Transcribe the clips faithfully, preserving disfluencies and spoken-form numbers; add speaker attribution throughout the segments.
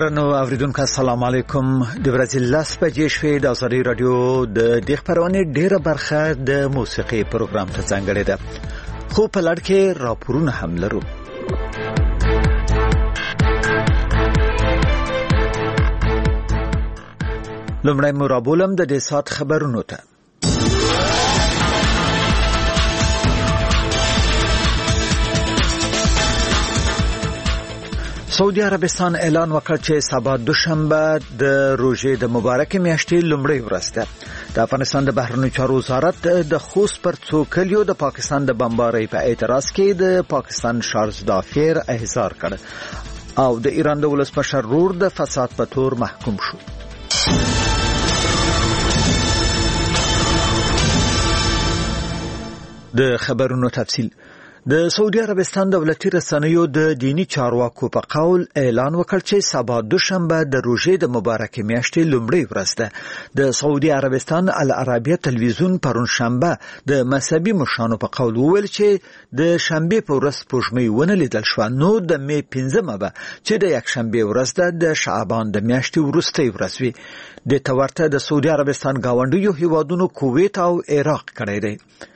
Speaker 1: درنو اوریدونکو السلام علیکم. د ورځې لاس بجې شوې د ازادي رادیو د دې خبرونه ډیره برخه د موسیقي پروګرام ته ځانګړې ده، خو په لړ کې راپورونه هم لرو. لومړی مرابولم د دې سات خبرونو ته. سعودي عربستان اعلان وکړ چې سبا دوشنبه د روژې د مبارکې میاشتې لومړۍ ورځ ده. د افغانستان د بهرنیو چارو وزارت د خوست پر څو کلیو د پاکستان د بمبارۍ په اعتراض کې د پاکستان شارزدافیر احضار کړ او د ایران د ولسمشر رور د فساد په تور محکوم شو. د خبرونو تفصیل. د سعودي عربستان دولتي رسنیو د دینی چارواکو په قول اعلان وکړ چې سبا دوشنبه د روژې د مبارکې میاشتې لومړۍ ورځ ده. د سعودي عربستان العربیه تلویزیون پرون شنبه د مذهبي مشرانو په قول وویل چې د شنبه په ورځ سپوږمۍ ونه لیدل شوه، نو د می پنځمه به چې د یکشنبه ورځ ده د شعبان د میاشتې وروستۍ ورځ وي. د تورته د سعودي عربستان گاونډیو هیوادونو کویت او عراق کړی دی.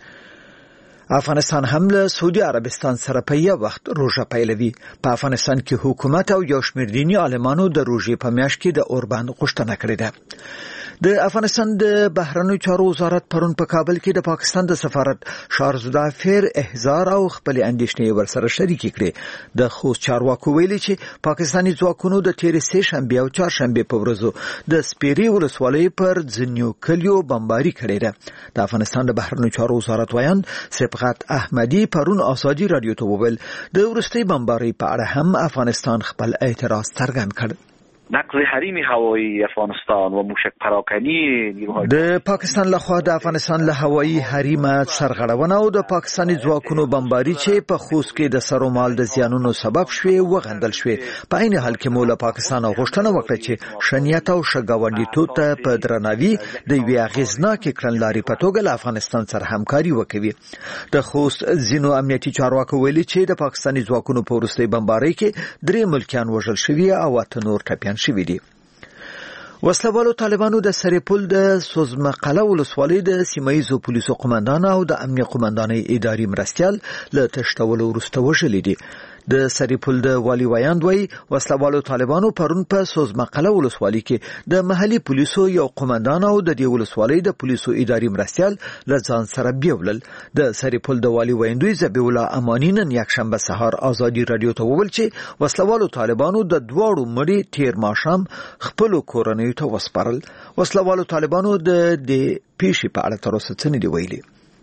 Speaker 1: افغانستان هم له سعودي عربستان سره په یو وخت روژه پیلوي. په افغانستان کې حکومت او یو شمېر دیني عالمانو د روژې په میاشت کې د اوربند غوښتنه کړې ده. د افغانستان د بهرنیو چارو وزارت پرون په کابل کې د پاکستان د سفارت شارزدافیر احضار او خپل اندېښنې ورسره شریکې کړې. د خوست چارواکو ویلي چې پاکستاني ځواکونو د تېرې سه شنبې او چهارشنبې په ورځو د سپیري ولسوالۍ پر ځینو کلیو بمباري کړې ده. د افغانستان د بهرنیو چارو وزارت وایند صبغت احمدي پرون ازادي رادیو ته وویل د وروستۍ بمبارۍ په اړه هم افغانستان خپل اعتراض څرګند کړ.
Speaker 2: نقض حریم هوایی افغانستان و موشک پراکنی نیروهای
Speaker 1: د پاکستان لخوا د افغانستان له هوایی حریم سرغړونه او د پاکستاني ځواکونو بمباري چې په خوست کې د سر او مال د زیانونو سبب شوې وغندل شوې. په عین حال کې مولا پاکستان غوښتنه وکړه چې شنیت او شګاونډیتوب ته په درناوي د یوې اغیزناکې کړنلارې په توګه له افغانستان سره همکاري وکوي. د خوست ځینو امنیتي چارواکو ویلي چې د پاکستاني ځواکونو په وروستۍ بمبارۍ کې درې ملکیان وژل شوي او اته نور ټپیان شوي دي. وسلوالو طالبانو د سرپل د سوزمقله ولسوالۍ د سیمایي پولیسو قومندان او د امنیه قومندانۍ اداري مرستیال له تښتولو وروسته وژلي دي. د سرپل د والی وایند وای وسلوالو طالبانو پرون په سوزمقله ولسوالۍ کې د محلي پولیسو یو قومندان او د دې ولسوالۍ د پولیسو اداري مرستیال له ځان سره بیولل. د سرپل د والی وایندوی زبی الله امانی نن یکشنبه سهار ازادي رادیو ته وویل چې وسلوالو طالبانو د دواړو مړي تیر ماښام خپل کورنۍ ته وسپارل. وسلوالو طالبانو د دې پیښې په اړه تر اوسه څه نه دی ویلي.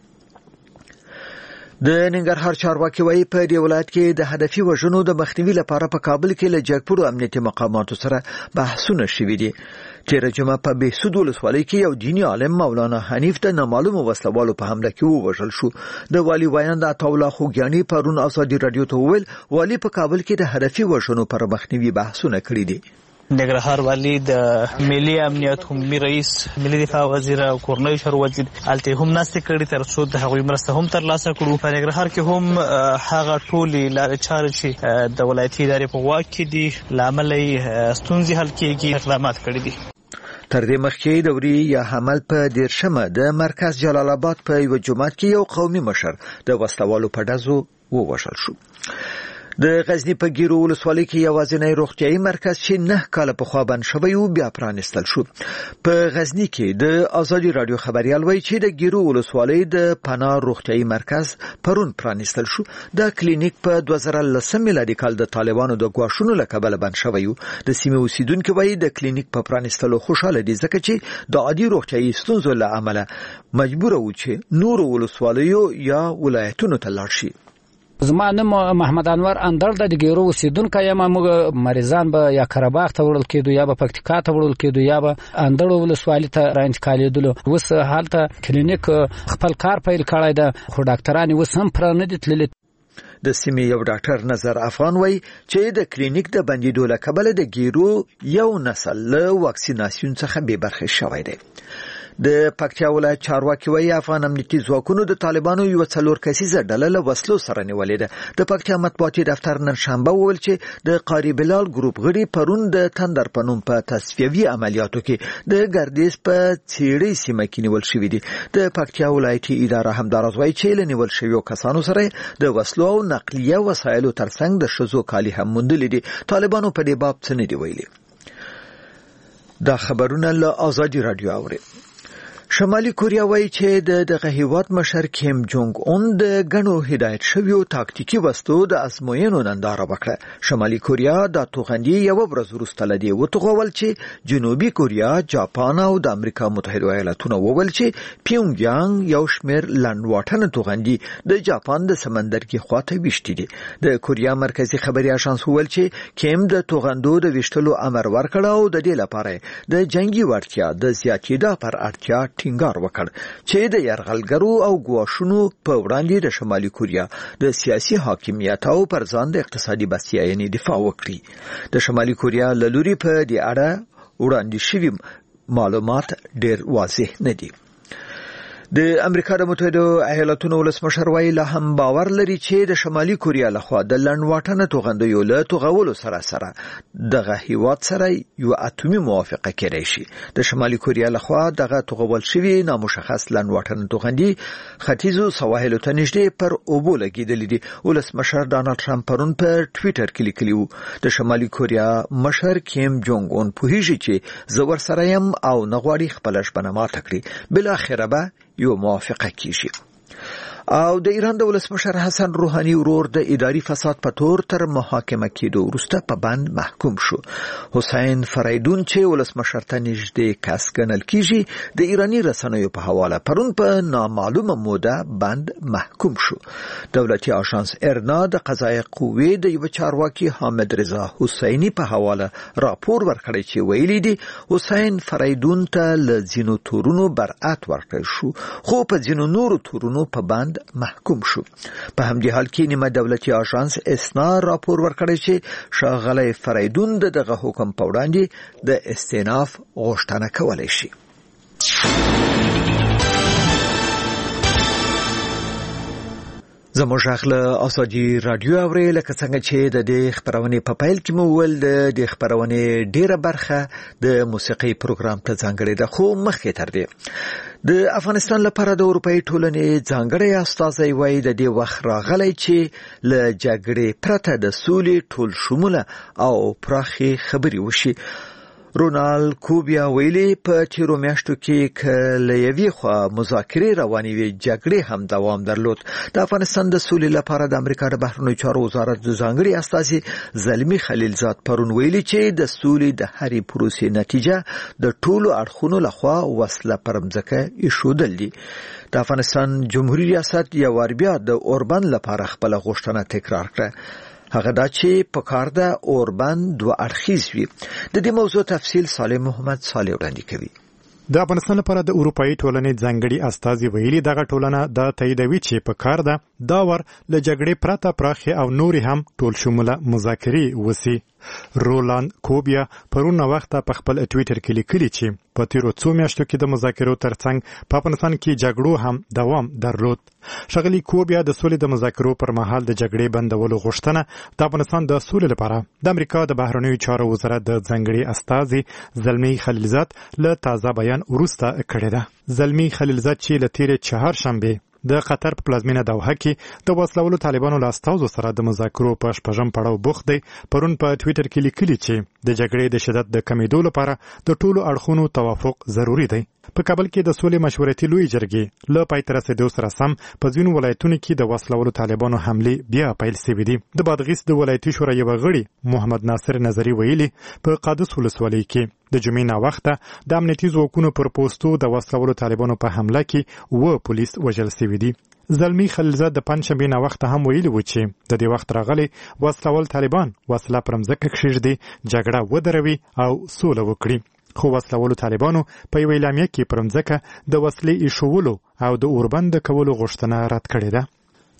Speaker 1: د ننګرهار چارواکي وایي په دې ولایت کې د هدفي وژنو د مخنیوي لپاره په کابل کې له جګپورو امنیتي مقاماتو سره بحثونه شوي دي. تېره جمعه په بهسود ولسوالۍ کې یو دیني عالم مولانا حنیف د نامعلومو وسلوالو په حمله کې ووژل شو. د والي وایند عطاالله خوږیاني پرون ازادي رادیو ته وویل والي په کابل کې د هدفي وژنو پر مخنیوي بحثونه کړي دي.
Speaker 3: ننګرهار والی د ملي امنیت عمومي رئیس ملي دفاع وزیر او کورنۍ شر وزیر الته هم ناست کړي تر څو د هغوی مرسته هم ترلاسه کړو. په ننګرهار کې هم هغه ټولې لارې چارې چې د ولایتي ادارې په واک کې دي لامل یې ستونزې حل کېږي اقدامات کړي دي.
Speaker 1: تر دې مخکې دوري یا حمل په دیرشمه د مرکز جلال آباد په یو جماعت کې یو قومي مشر د وسلوالو په ډزو ووژل شو. د غزنی په ګیرو ولسوالۍ کې یوازینی روغتیايي مرکز چې نه کاله پخوا بند شوی و بیا پرانستل شو. په غزنی کې د ازادي رادیو خبريال وایي چې د ګیرو ولسوالۍ د پناه روغتیايي مرکز پرون پرانستل شو. د کلینیک په دوه زره لس میلادي کال د طالبانو د ګواښونو له کبله بند شوی و. د سیمې اوسیدونکو وایي د کلینیک په پرانستلو خوشاله دي ځکه چې د عادي روغتیايي ستونزو له امله مجبور و چې نور ولسوالیو یا ولایتونو ته لاړ شي.
Speaker 4: زما نوم محمد انور اندړ د ګیرو اوسیدونکی یم. موږ مریضان به یا قرهباغ ته وړل کېدو یا به پکتیکا ته وړل کېدو یا به اندړ ولسوالۍ ته رانتقالېدلو. اوس هلته کلینیک خپل کار پیل کړی ده خو ډاکټران اوس هم پره نه دي تللي.
Speaker 1: د سیمې یو ډاکټر نظر افغان وایي چې د کلینیک د بندېدو له کبله د ګیرو یو نسل له واکسیناسیون څخه بې برخې شوی دی. د پکتیا ولایت چارواکي وایي افغان امنیتي ځواکونو د طالبانو یو څلور کسیزه ډله له وسلو سره نیولې ده. د پکتیا مطبوعاتي دفتر نن شنبه وویل چې د قاری بلال ګروپ غړي پرون د تندر په نوم په تصفیوي عملیاتو کې د ګردیز په چیړې سیمه کې نیول شوي دي. د پکتیا ولایتي اداره همداراز وایي چې له نیول شویو کسانو سره د وسلو او نقلیه وسایلو ترڅنګ د ښځو کالي هم موندلي دي. طالبانو په دې باب څه نه دي ویلي. دا خبرونه له آزادي رادیو اوري. شمالي کوریا وایي چې د دغه هیواد مشر کیم جونګ اون د غنو هدایت شویو تاکتیکي وسلو د ازموینو ننداره وکړه. شمالي کوریا د توغندي یو ورځ وروسته لدی وتغول چې جنوبي کوریا، جاپان او د امریکا متحده ایالاتونو وویل چې پیونګ یانګ یو شمیر لنډواټن توغندي د جاپان د سمندرګي خواته وشتي دي. د کوریا مرکزی خبري اژانس وویل چې کیم د توغندو د وشتلو امر ورکړ او د دې لپاره د جنگي وړتیا د زیاتېدا پر اړتیا ټینګار وکړ چې د یرغلګرو او ګواښونو په وړاندې د شمالي کوریا د سیاسي حاکمیت او پر ځان د اقتصادي بسیاینې دفاع وکړي. د شمالي کوریا له لوري په دې اړه وړاندې شوي معلومات ډېر واضح نه دي. د امریکا د متحده ایالاتونو ولسمشر وایي لا هم باور لري چې د شمالي کوریا لخوا د لنډواټن توغندیو له توغولو سره سره دغه هیواد سره یو اتومي موافقه کړي شي. د شمالي کوریا لخوا دغه توغول شوی نامشخص لنډواټن توغندي ختیځو سواحلو ته نږدې پر اوبو لګیدل دي. ولسمشر ډانلډ ټرمپ پرون په ټوئیټر کې لیکلی و د شمالي کوریا مشر کیم جونګ اون پوهیږي چې زور سره يم او نغواړي خپل ژبنه ماته کړي. بل اخره به یو موافقه کیږي. او د ایران د ولسمشر حسن روحاني ورور د اداري فساد په تور تر محاکمه کېدو وروسته په بند محکوم شو. حسین فریدون چې ولسمشر ته نږدې کس ګڼل کیږي د ایرانی رسنیو په حواله پرون په نامعلومه موده بند محکوم شو. دولتي اژانس ارنا د قضایي قوې د یو چارواکي حامد رضا حسیني په حواله راپور ورکړی چې ویلي دي حسین فریدون ته له ځینو تورونو برأت ورکړل شو خو په ځینو نورو تورونو په بند محکوم شو. په همدې حال کې نیمه دولتي اژانس اسنا راپور ورکړی چې ښاغلی فریدون دغه حکم په وړاندې د استئناف غوښتنه کولی شي. زموږ غږ له آزادي رادیو اوري. لکه څنګه چې د دې خبرونې په پیل کې مو ویل د دې خبرونې ډیره برخه د موسیقي پروګرام ته ځانګړې ده خو مخکې تر دې د افغانستان لپاره د اروپאי ټولنې ځانګړی استازی وایي د دې وخت راغلی چې له جګړې پرته د سولې ټول شموله او پراخې خبرې وشي. رونالد کوبیا ویلي په تیرو میاشتو کې کله یوې خوا مذاکرې روانې وي جګړې هم دوام درلود. د افغانستان د سولې لپاره د امریکا د بهرنیو چارو وزارت د ځانګړي استازي زلمی خلیلزاد پرون ویلي چې د سولې د هرې پروسې نتیجه د ټولو اړخونو لخوا وسله پر مځکه ایښودل دي. د افغانستان جمهوریت ریاست یو وار بیا د اوربند لپاره خپل غوښتنه تکرار کړه. هغه دا چې په کار ده اوربند دوه اړخیز وي. د دې موضوع تفصیل صالح محمد صالح وړاندې کوي.
Speaker 5: د افغانستان لپاره د اروپאי ټولنې ځانګړي استازي ویلي دغه ټولنه د تاییدوي چې په کار ده دا ور له جګړې پرته پراخه او نوري هم ټول شموله مذاکرې وسی. رولان کوبیا پرون وخت په خپل ټوئیټر کې لیکلی چې په تیرو څو میاشتو کې د مذاکرو ترڅنګ په افغانستان کې جګړو هم دوام درلود. شغلی کوبیا د سولې د مذاکرو پر مهال د جګړې بندولو غوښتنه د افغانستان د سولې لپاره د امریکا د بهرنیو چارو وزارت د ځانګړي استازي زلمی خلیلزاد له تازه بیان وروسته کړی ده. زلمی خلیلزاد چې له تیرې چهارشنبه د قطر په پلازمینه دوحه کې د وسلوالو طالبانو له استازو سره د مذاکرو په شپږم پړاو بوخت دی پرون په ټوئیټر کې لیکلي چې د جګړې د شدت د کمیدو لپاره د ټولو اړخونو توافق ضروری دی. په کابل کې د سولې مشورتي لوی جرګې له پای ته رسیدو سره سم په ځینو ولایتونو کې د وسلوالو طالبانو حملې بیا پیل شوې دي. د بادغیس د ولایتي شورا یو غړي محمد ناصر نظری ویلي په قادس ولسوالۍ کې د جمعې نه وخته د امنیتي ځواکونو پر پوسټو د وسلوالو طالبانو په حمله کې و پولیس وژل شوي دي. زلمی خلیلزاد د پنځشنبې نه وخته هم ویلي و چې د دې وخت راغلی وسلوال طالبان وسله پر مځکه کښېږدي جګړه ودروي او سوله وکړي. خو وسلوالو طالبانو په یوه اعلامیه کې پر مځکه د وسلې ایښولو او د اوربند کولو غوښتنه رد کړې ده.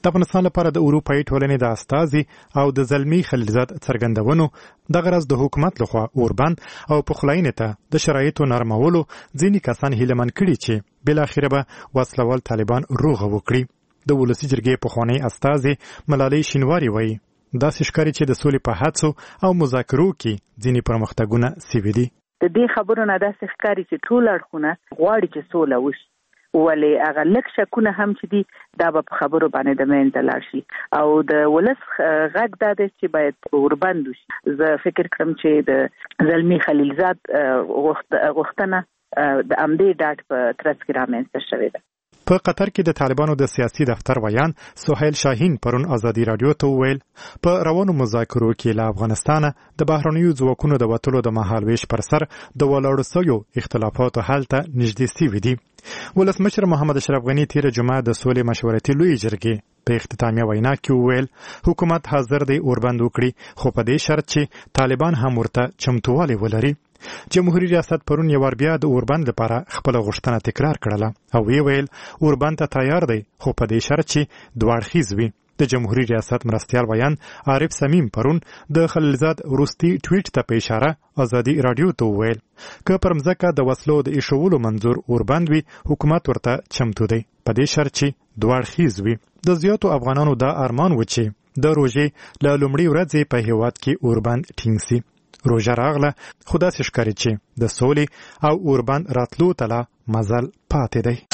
Speaker 5: د افغانستان لپاره د اروپایي ټولنې د استازي او د زلمی خلیلزاد څرګندونو د غرض د حکومت لخوا اوربند او پخلاینې ته د شرایطو نرمولو ځینې کسان هیلهمن کړي چې بالاخره به وسلوال طالبان روغه وکړي. د ولسي جرګې پخوانی استازي ملالۍ شینواري وایي داسې ښکاري چې د سولې په هڅو او مذاکرو کې ځینې پرمختګونه سوي دي.
Speaker 6: د دې خبرو نه داسې ښکاري چې ټول اړخونه غواړي چې سوله وشي، ولې هغه لږ شکونه هم چې دي دا به په خبرو باندې د منځه لاړ شي او د ولس غږ دا دی چې باید اوربند وشي. زه فکر کوم چې د زلمی خلیلزاد غوښتنه د امدې ډاټ په ترڅ کې رامنځته شوې ده.
Speaker 5: په قطر کې د طالبانو د سیاسي دفتر ویان سهیل شاهین پرون ازادي رادیو ته وویل په روانو مذاکرو کې له افغانستانه د بهرنیو ځواکونو د وتلو د مهالویش پر سر د ولاړو سویو اختلافاتو حل ته نږدې سوي دي. ولسمشر محمد اشرف غني تیره جمعه د سولې مشورتي لویې جرګې په اختتامیه وینا کې وویل حکومت حاضر دی اوربند وکړي، خو په دې شرط چې طالبان هم ورته چمتووالی ولري. جمهوریت ریاست پرون یو ور بیا د اوربند لپاره خپل غوښتنه تکرار کړله او وی ویل اوربند ته تیار دی، خو په دې شرط چې دوه اړخیز وي. د جمهوریت ریاست مرستیال ویان عارف سمیم پرون د خلیلزاد وروستي ټویټ ته په اشاره ازادي رادیو ته وویل که پر مځکه د وسلو د ایښولو منظور اوربند وي حکومت ورته چمتو دی، په دې شرط چې دوه اړخیز وي. د زیاتو افغانانو دا ارمان و چې د روژې له لومړۍ ورځې په هیواد کې اوربند ټینګ سي. روژه راغله خو داسې ښکاري چې د سولې او اوربند راتلو ته لا مزل پاتې دی.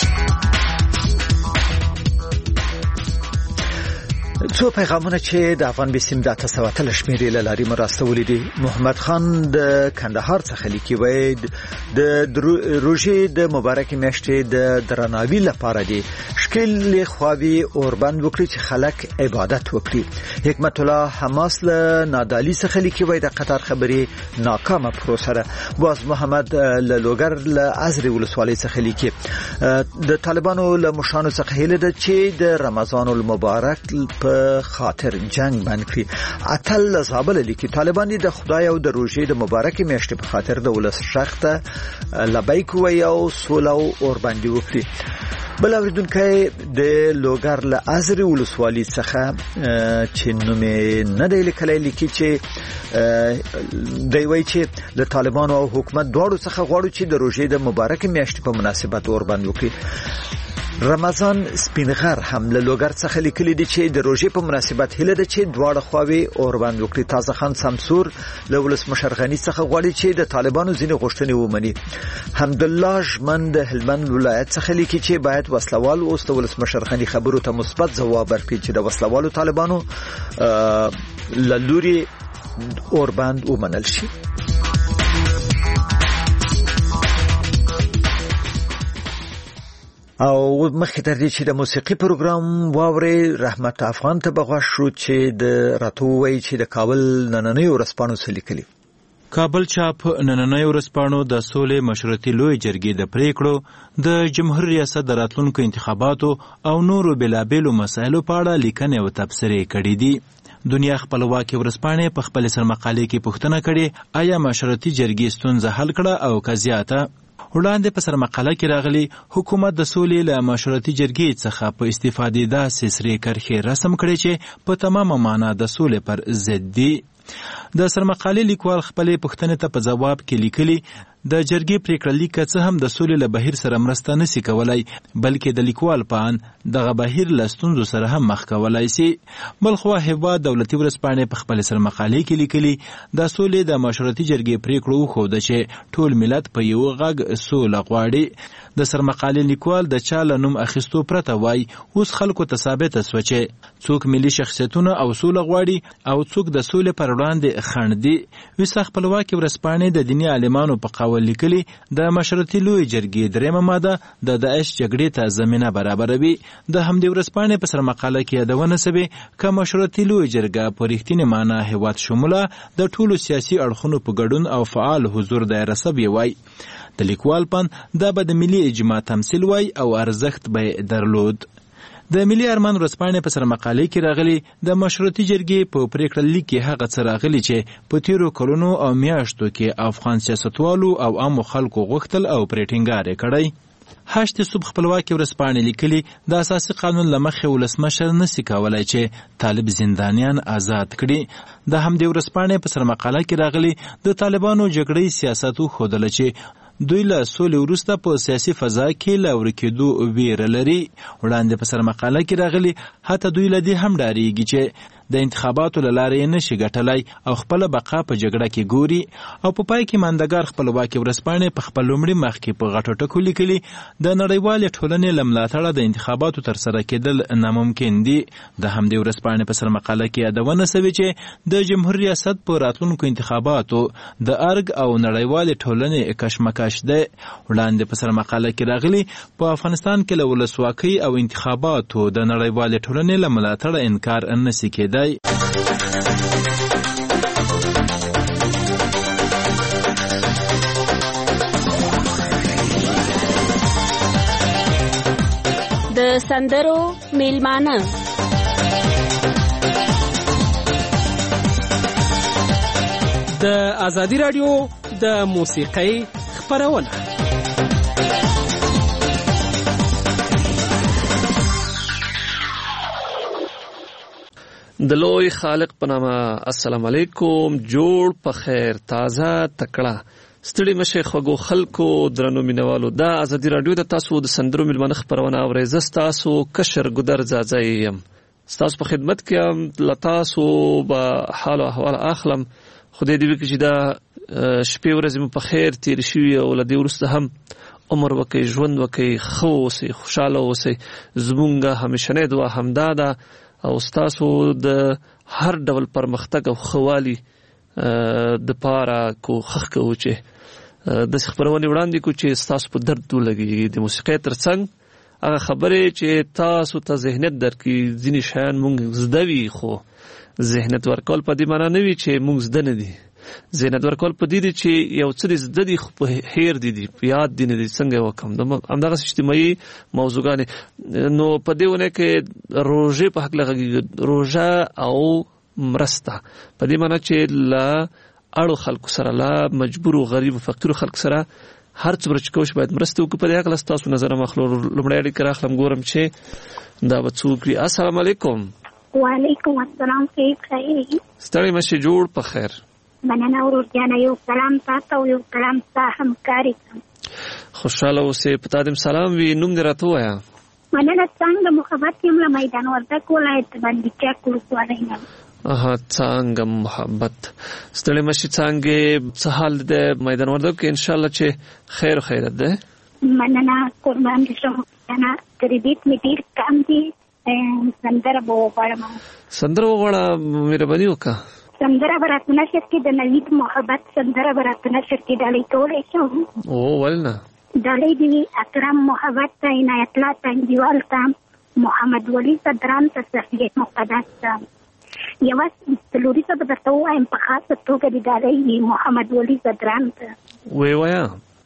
Speaker 1: څو پیغامونه چې د افغان بسیم د اته سوه اتلس شمېرې له لارې مو راستولي دي. محمد خان د کندهار څخه لیکي وایي د روژې د مبارکې میاشتې د درناوي لپاره دي ښکلې خواوې اوربند وکړي چې خلک عبادت وکړي. حکمت الله حماس له نادالي څخه لیکي وایي د قطر خبرې ناکامه پروسه ده. باز محمد له لوګر له ازرې ولسوالۍ څخه لیکي د طالبانو له مشرانو څخه هیله ده چې د رمضان المبارک په خاطر جنگ باندې کړي. اتل زابل لیکي طالبان د خدای او د روژې د مبارکې میاشتې په خاطر د ولس شخته لبیک وایي او سوله او اوربند وکړي. بل اوریدونکي د لوګر له ازرې ولسوالۍ څخه چې نوم نه دی لیکلی لیکي چې دی وایي چې د طالبانو او حکومت دواړو څخه غواړو چې د روژې د مبارکې میاشتې په مناسبت اوربند وکړي. رمضان سپینغر هم له لوګر څخه لیکلي دي چې د روژې په مناسبت هیله ده چې دواړه خواوې اوربند وکړي. تازه خان سمسور له ولسمشر غني څخه غواړي چې د طالبانو ځینې غوښتنې ومني. حمدالله ژمن د هلمند ولایت څخه لیکي چې باید وسلوال اوس د ولسمشر غني خبرو ته مثبت ځواب ورکړي چې د وسلوالو طالبانو له لوري اوربند ومنل شي. او مخکې تر دې چې د موسیقي پروګرام واوري رحمت افغان ته بغوا شو چې د راتو وایي چې د کابل نننۍ ورځپاڼو څه لیکلي.
Speaker 7: کابل چاپ نننۍ ورځپاڼو د سولې مشورتي لوی جرګې د پریکړو د جمهوریت ریاست د راتلونکو انتخاباتو او نورو بېلابېلو مسایلو په اړه لیکنې او تبصرې کړي دي. دنیا خپلواکي ورځپاڼې په خپل سرمقالې کې پوښتنه کړې آیا مشورتي جرګې ستونزه حل کړه او که زیاته. وړاندې په سرمقاله کې راغلي حکومت د سولې له مشورتي جرګې څخه په استفادې داسې سرې کرښې رسم کړي چې په تمامه معنا د سولې پر ضد دي. د سرمقالې لیکوال خپلې پوښتنې ته په ځواب کې لیکلي د جرګې پریکړه لیک څه هم د سولې له بهیر سره مرسته نشي کولای بلکې د لیکوال په ان دغه بهیر له ستونزو سره هم مخ کولای شي. بلخوا هیواد دولتي ورځپاڼې په خپل سرمقالې کې لیکلي د سولې د مشورتي جرګې پریکړه وښوده چې ټول ملت په یو غږ سوله غواړي. د سرمقالې لیکوال د چا له نوم اخیستو پرته وایي اوس خلکو ته ثابته شوه چې څوک ملي شخصیتونه او سوله غواړي او څوک د سولې پر وړاندې خنډ دي. ویسه خپلواکي ورځپاڼې د دیني عالمانو په قول لیکلي د مشورتي لوی جرګې درېیمه ماده د داعش جګړې ته زمینه برابروي. د همدې ورځپاڼې په سرمقاله کې یادونه شوې که مشورتي لوی جرګه په رښتینې معنا هیواد شموله د ټولو سیاسي اړخونو په ګډون او فعال حضور دایره شوې وای. د لیکوال پن دا به د ملي اجماع تمثیل وای او ارزښت به درلود. د ملي ارمان ورځپاڼې په سرمقالې کې راغلي د مشروطي جرګې په پریکړه لیک کې هغه څه راغلي چې په تیرو کلونو او میاشتو کې افغان سیاستوالو او عامو خلکو غوښتل او پرې ټینګار یې کړی. هشت صبح خپلواکي ورځپاڼې لیکلي د اساسي قانون له مخې ولسمشر نشي کولای چې طالب زندانیان آزاد کړي. د همدې ورځپاڼې په سرمقاله کې راغلي د طالبانو جګړې سیاست وښودله چې دوی له سولې وروسته په سیاسي فضا کې له ورکېدو ویره لري. وړاندې په سرمقاله کې راغلي حتی دوی له دې هم ډارېږي چې د انتخاباتو له لارې یې نشي ګټلی او خپله بقا په جګړه کې ګوري. او په پای کې ماندګار خپلواکي ورځپاڼې په خپل لومړي مخ کې په غټو ټکو لیکلي د نړیوالې ټولنې له ملاتړه د انتخاباتو ترسره کېدل ناممکن دي. د همدې ورځپاڼې په سرمقاله کې یادونه سوې چې د جمهور ریاست په راتلونکو انتخاباتو د ارګ او نړیوالې ټولنې کشمکش ده. وړاندې په سرمقاله کې راغلي په افغانستان کې له ولسواکۍ او انتخاباتو د نړیوالې ټولنې له ملاتړه انکار نشي کېدای.
Speaker 8: د سندرو میلمانه
Speaker 9: د ازادي رادیو د موسیقۍ خپرونه. د لوی خالق په نامه السلام علیکم. جوړ په خیر، تازه تکړه، ستړي مشه خوږو خلکو، درنو مینوالو، دا ازادي رادیو د تاسو د سندرو میلمانه خپرونه اورئ. زه ستاسو کشر ګودر ځاځی یم، ستاسو په خدمت کې یم. له تاسو به حال او احوال اخلم. خدای دې وکړي چې دا شپې ورځې مو په خیر تېرې شوي او له دې وروسته هم عمر وکړئ، ژوند وکړئ، ښه اوسئ، خوشحاله اوسئ. زمونږ همیشنۍ دعا همدا ده او ستاسو د هر ډول پرمختګ او خوالي د پاره کوښښ کوو چې د خبرونې وړاندې کو چې ستاسو په درد ولګي. د موسیقۍ ترڅنګ هغه خبرې چې تاسو ته ذهنیت درکړي. ځینې شیان مونږ زده وي خو ذهنیت ورکول په دې معنا نه وي چې مونږ زده نه دي. ذهنیت ورکول په دې دي چې یو څه زده دي خو په هیر دي دي په یاد دي نه دي. څنګه وکم همدغه اجتماعي موضوعګانې. نو په دې ونه کې روژې په حق لغږي، روژه او مرسته په دې معنا چې لا اړو خلکو سره، لا مجبور او غریب او فقیر خلکو سره هر څومره چې کوشش باید مرسته وکړي. په دې حق تاسو نظر مخلو لومړی اړیکه راخلم ګورم چې دا به څوک وي. السلام علیکم.
Speaker 10: وعلیکم السلام. کیف خیر؟
Speaker 9: ستړي مشه، جوړ په خیر.
Speaker 10: مننه ورور جانه، یو سلام تاسو او یو سلام ستا همکاري.
Speaker 9: خوشحاله اوسئ. په تا دې سلام وي. نوم دې راته ووایه.
Speaker 10: مننه. څنګه محبت یم له میدان وردګ ولایت باندې چک ولسوالۍ نه.
Speaker 9: اها، څنګه محبت. ستړي مشي. څنګه څه حال د میدان وردګ کې؟ انشاءالله چې خیر و خیرت ده.
Speaker 10: مننه، قربان دې شم. انا تربیت می ډیر کم دي. سندره به وغواړم.
Speaker 9: سندره وغواړه، مهرباني وکړه.
Speaker 10: سندره برات نشر کې د نوید محبت سندره برات نشر کې ډالۍ کولای شم.
Speaker 9: او ولنه
Speaker 10: ډالۍ دی اکرم محبت ته، عنایت الله تنګیوال ته، محمد ولی صدران ته، صفیه مقدس ته. یو څلوري څه به درته ووایم په خاصه توګه د ډالۍ محمد ولی صدران ته.
Speaker 9: وی وایه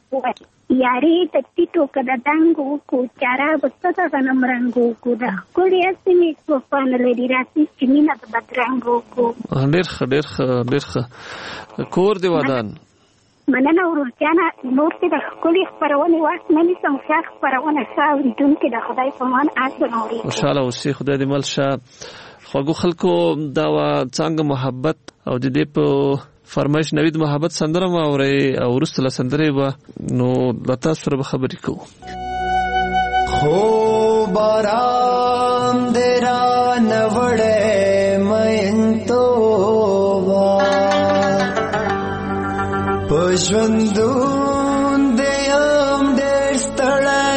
Speaker 10: یاري د ټیټو که د دنګو کو چاره به څه د غنم رنګو کو د ښکلې اسمې توفان لري راسي چې مینه د بدرنګو کو.
Speaker 9: ډېر ښه ډېر ښه ډېر ښه. کور دې ودان.
Speaker 10: مننه ورور جانه. نور چې د ښکلې خپرونې وخت نه نیسم، ښه خپرونه ښه اورېدونکي د خدای په امان آسن اورېږي.
Speaker 9: خوشحاله اوسې، خدای دې مل شه. خوږو خلکو دا وه څنګه محبت او د دې په فرمایش نوید محبت سندره ما اورئ او وروسته له سندرې به نو له تاسو سره به خبرې کوو.
Speaker 11: خو باران دې رانه وړی مینتوبه په ژوندون دې یم ډېر ستړی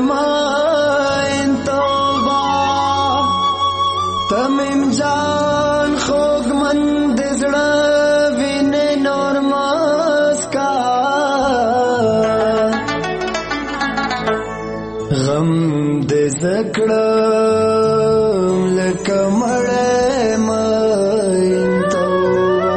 Speaker 11: مینتوبه ته میم جان خوږمن د زړه غم دې زکړم لکه مړی مینتوبه.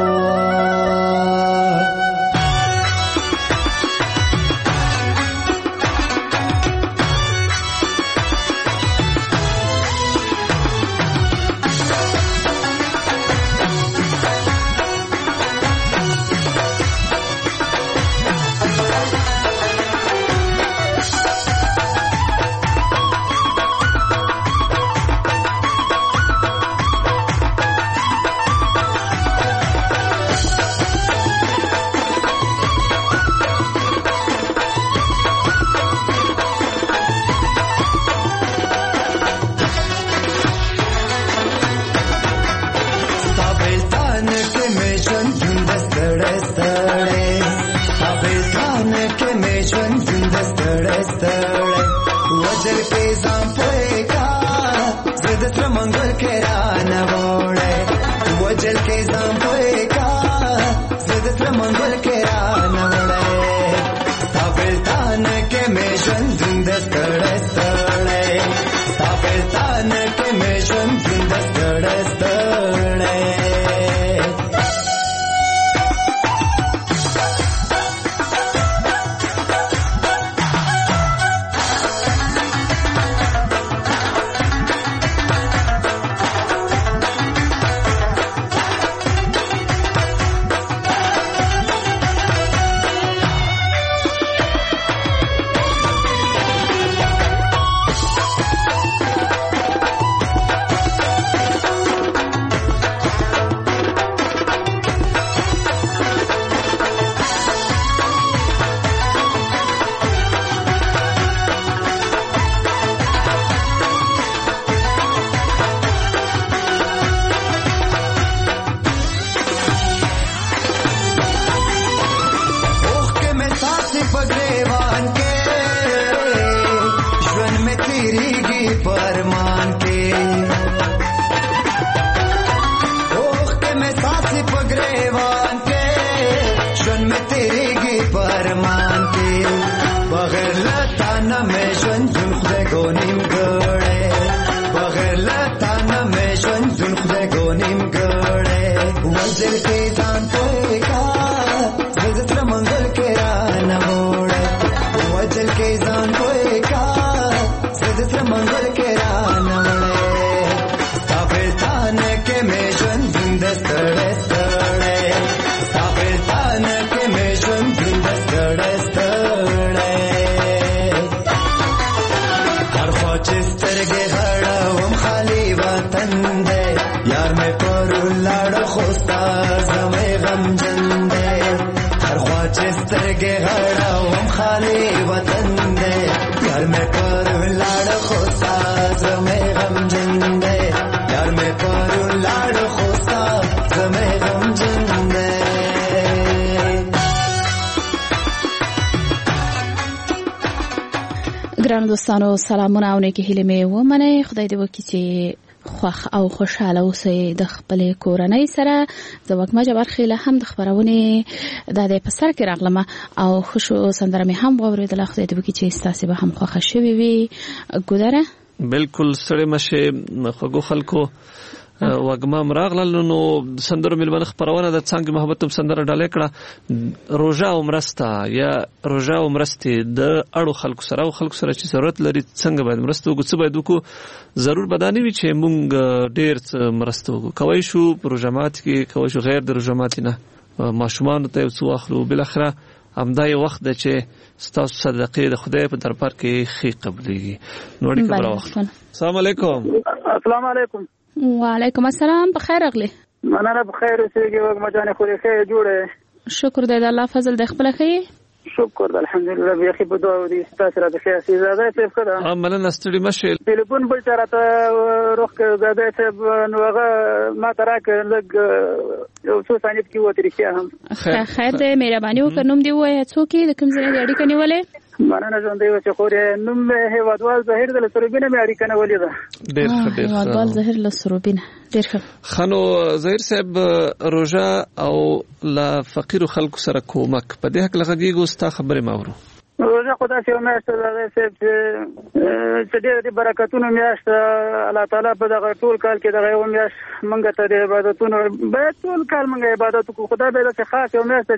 Speaker 11: وجل کې ځان پوي کا زه د تر منګل کې را نه وړې وجل کې ځان پوي کا زه د تر منګل کې را نه وړې ستابلتان کې مې ژوند د ستړې ستړې ستابلتان کې مې ژوند د ستړې ستړې
Speaker 12: ګرانو دوستانو سلامونه او نیکی هیلې مې ومنئ. خدای دې وکړي چې خوښ او خوشحاله اوسئ د خپلې کورنۍ سره. زه وږمه جبار خیله هم د خپرونې د دې په سر کې راغلم او خوشو سندره مې هم واورېدله. خدای دې وکړي چې ستاسې به هم خوښه شوې وي. ګودره
Speaker 9: بالکل ستړې مشې خوږو خلکو وګمام راغلل نو سندرو ملمن خبرونه د څنګه محبت هم سندره ډالې کړه روزا او مرسته یا روزا او مرسته د اړو خلکو سره او خلکو سره چې ضرورت لري څنګه باید مرسته وکړو څه باید وکړو ضرور بداني وي چې مونږ ډېر مرسته وکړو کوي شو پروژامات کې کوي شو غیر د پروژامات نه ماشومان ته څو اخلو بل اخره همدا یو وخت د چې ستاسو صدقې د خدای په دربار کې خې قبليږي نو ډېر کبر وخت. السلام علیکم.
Speaker 13: السلام علیکم.
Speaker 12: وعلیکم السلام. بخیر اغلی.
Speaker 13: مننه بخیر اوسېږي وږمه جانې خوري ښه جوړه.
Speaker 12: شکر دی د الله فضل د خپل ښه.
Speaker 13: شکر الحمدلله بیا خې په دعا ودی ستاسو را د خیر زاده صاحب کړه.
Speaker 9: ها مننه ستړي مشه.
Speaker 13: ټلیفون بل چرته روخ زاده صاحب نو هغه ما تراک لګ یو څو ثانیې کې وته رښتیا هم.
Speaker 12: خیر دی مهرباني وکړه نوم دی وای څوک د کوم ځای د اړیکې نیولې.
Speaker 13: مننه ژوند دی چې خوري نوم مې هیوادوال ظاهر د سروبینه مې اړیکه نیولې ده.
Speaker 9: ډېر ښه ډېر ښه.
Speaker 12: هیوادوال ظاهر له سروبینه ډېر ښه.
Speaker 9: خنو ظاهر صاحب روزا او لا فقیر خلکو سره کومک په دې حق لغږیږو ستا خبره ما ورو.
Speaker 13: روزه خدای شي میاشت ده چې دې برکتونو میاشت الله تعالی په دغه ټول کال کې دغه یو میاشت مونږ ته د عبادتونو به ټول کال مونږ عبادت کوو. خدای به د خاص یو میاشت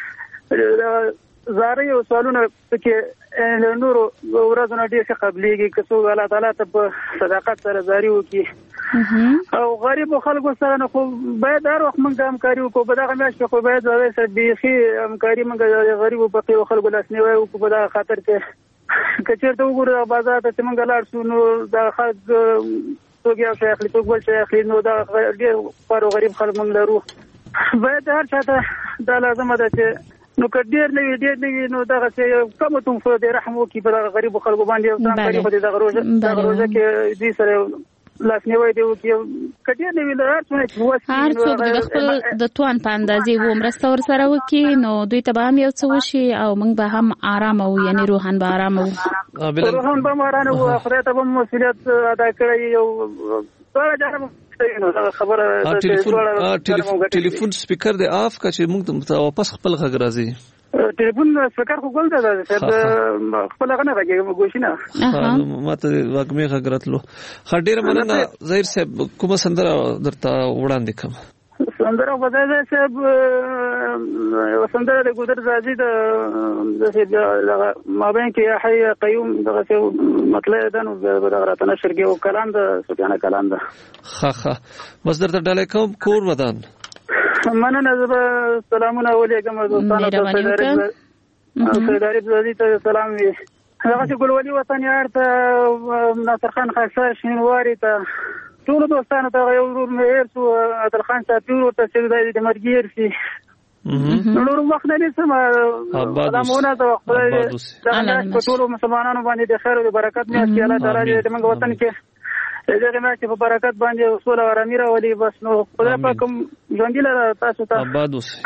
Speaker 13: چې زاري او سوالونه کې نورو ورځونه ډېر ښه قبليږي که څوک الله تعالی ته په صداقت سره زاري وکړي او غریب خلکو سره نه خو باید هر وخت موږ همکاري وکړو. په دغه میاشت کې خو باید زاویې سره بیخي همکاري موږ غریبو فقیرو خلکو لاسنیوی وکړو. په دغه خاطر کې که چېرته وګورو بازار ته چې موږ لاړ شو نو دغه خلک څوک یو شی اخلي څوک بل شی اخلي نو دغه ډېر خوار او غریب خلک موږ لرو. باید هر چا ته دا لازمه ده چې نو که ډېر نه وي ډېر نه وي نو دغه چې کم تم خو دې رحم وکړي په دغه غریبو خلکو باندې او ځان کوي خو دغه روزه دغه روزه کې دې سره لاسنیوی دی وکړي کډیر نه ویل راځي
Speaker 12: هر څوک د خپل د توان په اندازې و مرسته ور سره وکي نو دوی ته به هم یو څه وشي او موږ به هم آرام وو یعنی روحان به آرام وو
Speaker 13: روحان به آرام وو خدای ته به مسؤلیت ادا کړی یو ټول جام خبره
Speaker 9: ټلیفون سپیکر دی آف کا چې موږ واپس خپل غږ راځي
Speaker 13: ټلیفون سپیکر خو ګل ده صاحب خپل غنه راځي ګوښینه
Speaker 9: ماته واګمه غږ راتلو خډیر مننه ظاهر صاحب کومه سندره درته وړاندې کوم
Speaker 13: سندره وځي صاحب سندره د ګودر راځي د د مابین کې حي قیوم دغه څه مطلب ده نو دغه راته نشر کې او کلام د سفیانه کلام ده
Speaker 9: ها ها بس درته ډالې کوم کور ودان
Speaker 13: مننه زه سلامونه ولېږم دوستانو ته سیداری زادي ته سلام وي هغه چې ګلولي وطن یار ته ناصر خان خاصه شینواری ته ټول دوستانو ته یو ورور مې ارسو عادل خان ساتیو ته چې د مرګیر شي نور وخت نه سم سلامونه ته خدای د ټول مسلمانانو باندې د خیر او برکت مې چې الله تعالی دې موږ وطن کې دغه مې چې په برکت باندې اصول او آرامي راولي بس نو خدای پاک ژوند لري تاسو ته
Speaker 9: آباد اوسئ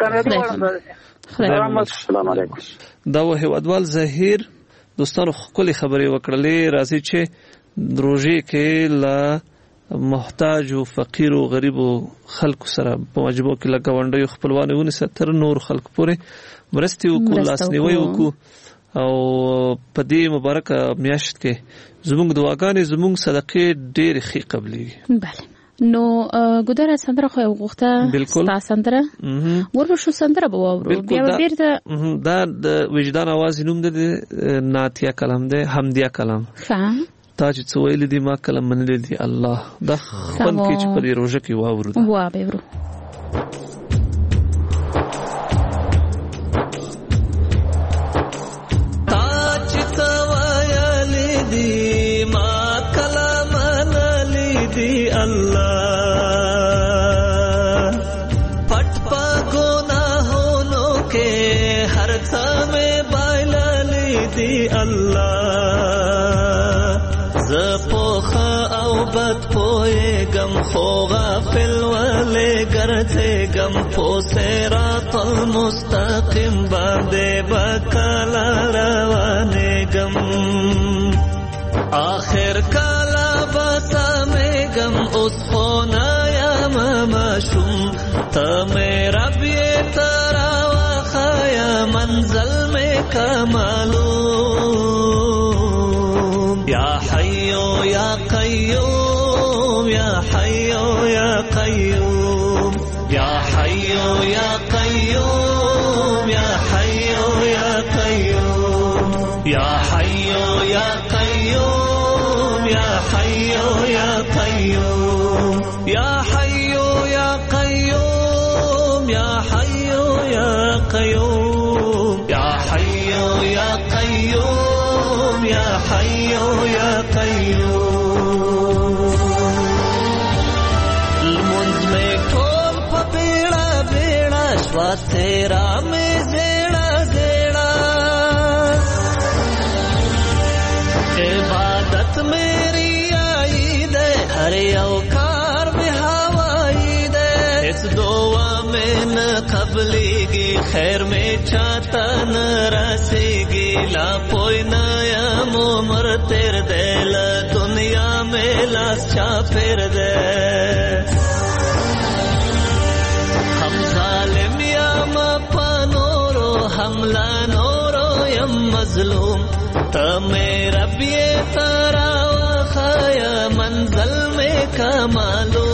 Speaker 13: السلام علیکم
Speaker 9: دا و هیوادوال ظهیر دوستانو خپل خبرې وکړلې راځي چې دروژې کې لا محتاج او فقیر او غریب او خلکو سره په واجبو کې لګاونډي خپلوانه ونیسه تر نور خلک پورې مرستي او کو لاسنیوي او کو او په دې مبارکه میاشت کې زموږ دعاګانې زموږ صدقې ډېر ښې قبلېږي
Speaker 12: بله نو ګودره سندره خو وغوښته ستا سندره ورو شو سندره به واورو بیا به بیرته
Speaker 9: دا د وجدان اواز نوم د ناتیا کلام دی حمدیا کلام
Speaker 12: ښه
Speaker 9: تا چې څه ویلي دي ما کله منلي دي الله دا خوند کې چې په دې روژه کې واورو
Speaker 12: وا به ورو
Speaker 11: تا چې څه ویلي دي ما کله منلي دي الله پټ په ګناهونو کې هر څه مې بایللي دي الله زپوخه او بد پویگم خو غافل ولی گرزیگم پو صراط المستقیم باندې بکلا روانیگم آخر کلا بسامیگم اس خونایم مشوم تا میرا بیترا وخایا منزل میں کمالو یا حیو یا قیوم یا حیو یا قیوم یا حیو یا قیوم یا حیو یا قیوم یا حیو یا قیوم یا حیو یا قیوم یا حیو یا قیوم یا حیو یا قیوم یا حیو یا قیوم یا حیو یا قیوم المنز میں ٹھول پا بیڑا بیڑا شوا تیرا میں زیڑا زیڑا عبادت میری آئی دے ہر اوکار میں ہوائی دے اس دعا میں نہ قبلی گی خیر میں چاہتا نہ رسی گی لا پوئی نیا عمر تیر دے لا دنیا میں لاس چا پھر دے ہم ظالم یا مپا نورو حملہ نورو یم مظلوم تا میرا بیے تارا وخایا منزل میں کمالو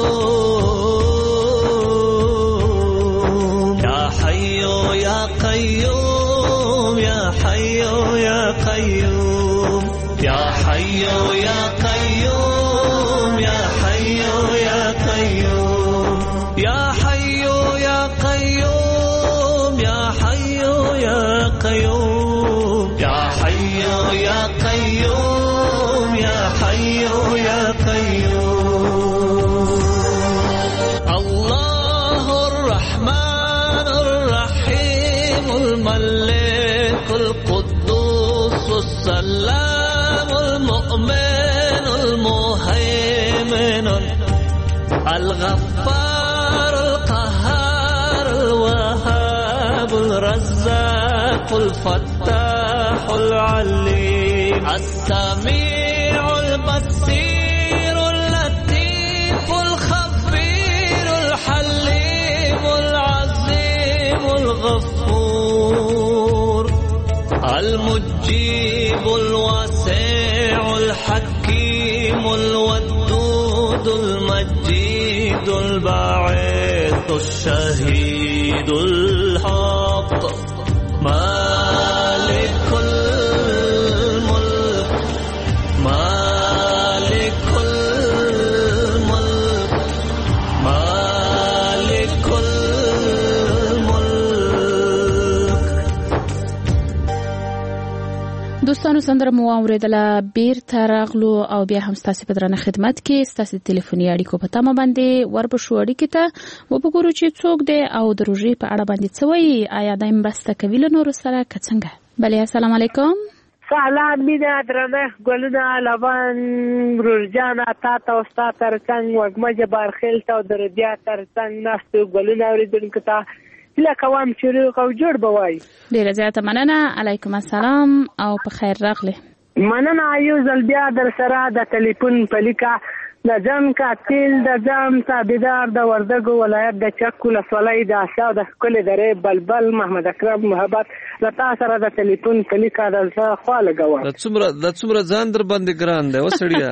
Speaker 11: یا حیو یا قیوم یا حیو یا قیوم یا حیو یا قیوم یا حیو یا قیوم یا حیو یا قیوم یا حیو یا قیوم یا حیو یا قیوم یا حیو یا قیوم اللہ الرحمن الرحیم الملک القدوس السلام المؤمن المهيمن
Speaker 14: الغفار القهار الوهاب الرزاق الفتاح العليم السميع البصير اللطيف الخبير الحليم العظيم الغفور المجيب الواسع الحكيم الودود المجيد الباعث الشهيد الحق مالك الملك مالك الملك مالك الملك.
Speaker 12: دوستانو سندره مو اوریدله بیرته راغلو او بیا هم ستاسو په درنه خدمت کې ستاسو ټلیفوني اړیکو په تمه باندې وربشو اړیکې ته وګورو چې څوک دی او د روژې په اړه باندې څه وایي، آیا دای مرسته کوي له نورو سره که څنګه؟ بله السلام علیکم.
Speaker 15: سلام مینه درنه ګلونه لبن روژجانه تا ته او ستا تر څنګ وږمه جبارخیل ته او د رودیا تر څنګ ناستو ګلونه اورېدونکو ته هیله کوم چې روغ او جوړ به وایي.
Speaker 12: ډېره زیاته مننه. علیکم السلام او په خیر راغلی.
Speaker 15: مننه یو ځل بیا در سره د ټلیفون په لیکه د ځان قاتل د ځان تابعدار د وردګو ولایت د چک ولسوالۍ د آسا د ښکلې درې بلبل محمد اکرم محبت له تا سره د ټلیفون په لیکه د زه خوا لګوم.
Speaker 9: د څومره د څومره ځان در باندې ګران دی وسړیه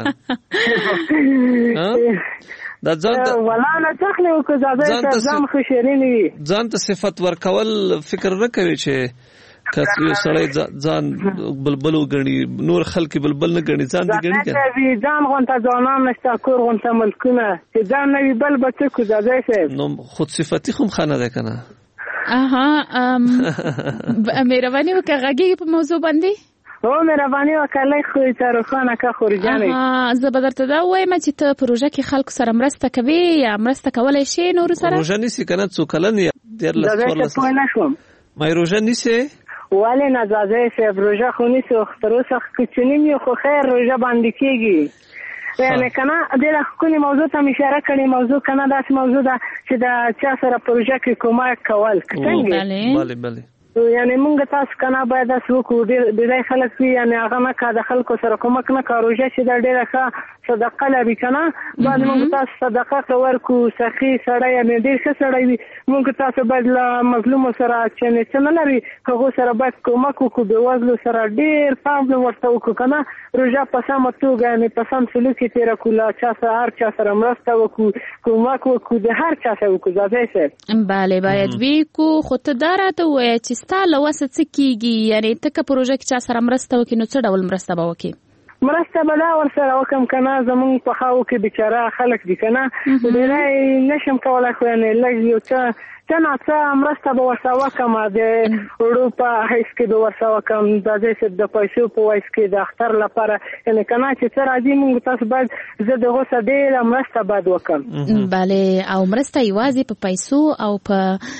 Speaker 9: دا ځان ته
Speaker 15: ولا نه تخلو کو ځان ځان خو شیرین وي
Speaker 9: ځان ته صفت ورکول فکر نه کوي چې کس یو سړی ځان بلبل وګڼي نور خلک بلبل نه ګڼي ځان دې ګڼي
Speaker 15: کنه ځان غونته ځانان نشته کور غونته ملکونه چې ځان نه وي بل بچ کو ځای شه
Speaker 9: نو خود صفتی خو خانه ده کنه.
Speaker 12: اها ام مهرباني وکړه غږی په موضوع باندې
Speaker 15: او مهرباني وکړئ خو ته روښانه کا خورجانې.
Speaker 12: اه زه به درته دا وایم چې ته پروژه کې خلکو سره مرسته کوي یا مرسته کولای شي نور سره؟
Speaker 9: پروژه نسی کنه څو کلن یا ډیر لس ورلس ما روژه نسی
Speaker 15: ولی نزازه صاحب روژه خو نیسو تر اوسه کوچنی می خو خیر روژه باندې کیږي یعنی کنه دغه خونی موضوع ته اشاره کړي موضوع کنه داس موضوع ده چې دا چا سره پروژه کې کومه کول څنګه
Speaker 9: بله بله
Speaker 15: یعنی مونږ تاسو کنه باید تاسو کو ډېر خلک وي یعنی هغه نه کا د خلکو سره کومک نه کاروجه چې دا ډېره ښه صدقه لري کنه باید مونږ تاسو صدقه ورکو سخی سړی یعنی ډېر ښه سړی وي مونږ تاسو باید له مظلوم سره چې نه لري هغه سره باید کومک وکړو به وزلو سره ډېر پام ورته وکړو کنه روژه په سمه توګه یعنی په سم سلوک کې تیر کول چا سره هر چا سره مرسته وکړو کومک وکړو د هر چا سره وکړو ځای شه
Speaker 12: bale باید وی کو خو ته دراته وای چې ستاله وسه څه کیږي یعنی ته که پروژه کې چا سره مرسته وکړي نو څه ډول مرسته به وکړي؟
Speaker 15: مرسته به دا ورسره وکم کنه زمونږ په خاو کې بیچاره خلک دي کنه ډېری نشم کولای خو یعنی لږ یو څه څه نه څه مرسته به ورسره وکم د وړو په حیث کې به ورسره وکم د داسې د پیسو په ویس کې د اختر لپاره یعنی کنه چې څه راځي مونږ تاسو باید زه دغه څه ډېره مرسته باید وکم.
Speaker 12: بله او مرسته یوازې په پیسو او په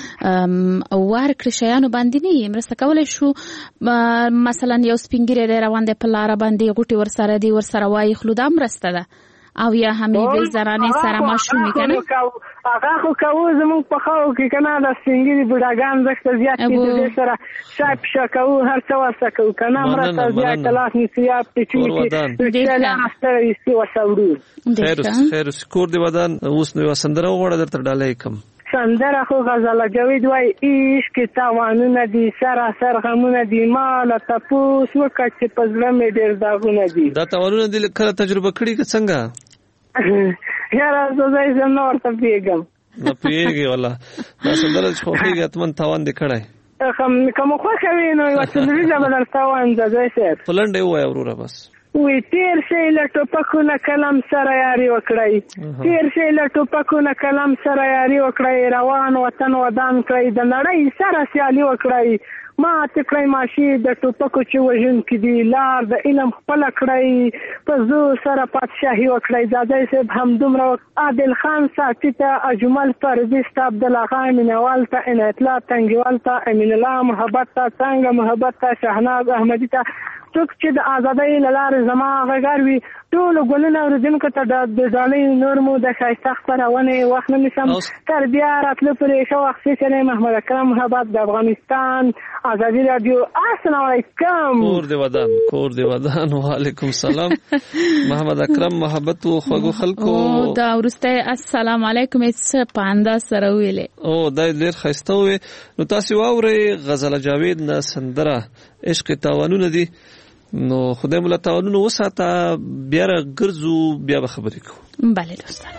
Speaker 12: ورکړې شیانو باندې نه مرسته کولی شو مثلا یو سپین ږیری دی روان دی په لاره باندې غوټې ورسره دي ورسره وایي خلو دا مرسته ده او یا هم یوې زنانې سره ماشومې کنه
Speaker 15: هغه خو کوو زمونږ په خاو کې کنه د سپین ږیري بوډاګان زښته زیات دي د دې سره شا پشه کوو هر څه ورسره کوو کنه مرسته زیات کلاس نیسي یا پچې
Speaker 9: خیر کور دی ودان اوس نو سندره وغوړه درته ډالۍ کوم
Speaker 15: سندره خو غزل جوید وای عشق تاوانونه دي سراسر غمونه دي مال تپوس وکړه چې په زړه مې ډېر داغونه دي.
Speaker 9: دا تاوانونه دي کله تجربه کړي که څنګه؟
Speaker 15: یاره زه زه نه ورته پوهېږم
Speaker 9: نه پوهېږې والله دا سندره چې خوښېږي حتما تاوان دې کړی
Speaker 15: که مو خوښه وي نو یوه څلوریزه به درته وایم ځای صاحب
Speaker 9: په لنډه یې ووایه وروره بس
Speaker 15: وی تیر شي له ټوپکونه کلم سره یاري وکړئ تیر شي له ټوپکونه کلم سره یاري وکړئ روان وطن ودان کړئ د نړۍ سره سیالي وکړئ ما تکړی ماشي د ټوپکو چې وژونکي دي لار د علم خپله کړئ په زور سره پادشاهي وکړئ ځاځی صاحب همدومره عادل خان ساقي ته اجمل فرزي ستا عبدالله مینوال ته عنایت الله تنګیوال ته امین الله محبت ته څنګه محبت ته شهناز احمدي ته څوک چې د ازادۍ له لارې زما غږار وي ټولو ګلونه اورېدونکو ته د ډالۍ نور مو د ښایسته خپرونې وخت نه نیسم تر بیا راتلو پورې ښه وخت سیسلی محمد اکرم محبت د افغانستان ازادي راډیو. السلام علیکم.
Speaker 9: کور دی ودان کور دی ودان. وعلیکم السلام. محمد اکرم محبت او خوږو خلکو
Speaker 12: او دا ورسته السلام علیکم څه پاندا سره ویلې
Speaker 9: او دا ډېر ښایسته وې. نو تاسو واورئ غزل جاوید نه سندره عشق تاوانونه دي. نو خدای مولا تاوانونه وساته بیا ګرځو بیا به خبرې کوو.
Speaker 12: بله دوستان.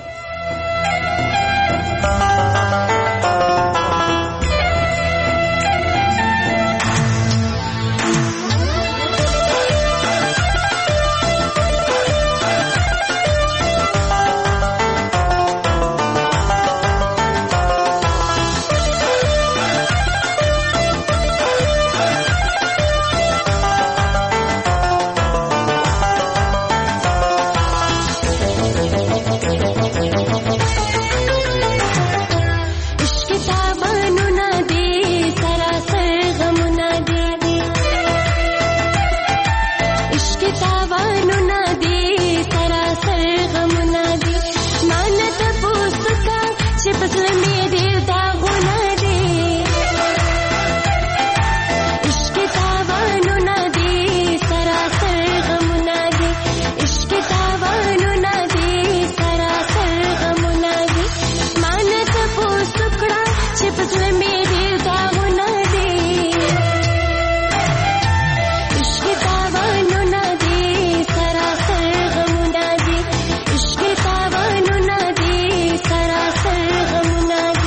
Speaker 16: Thank you.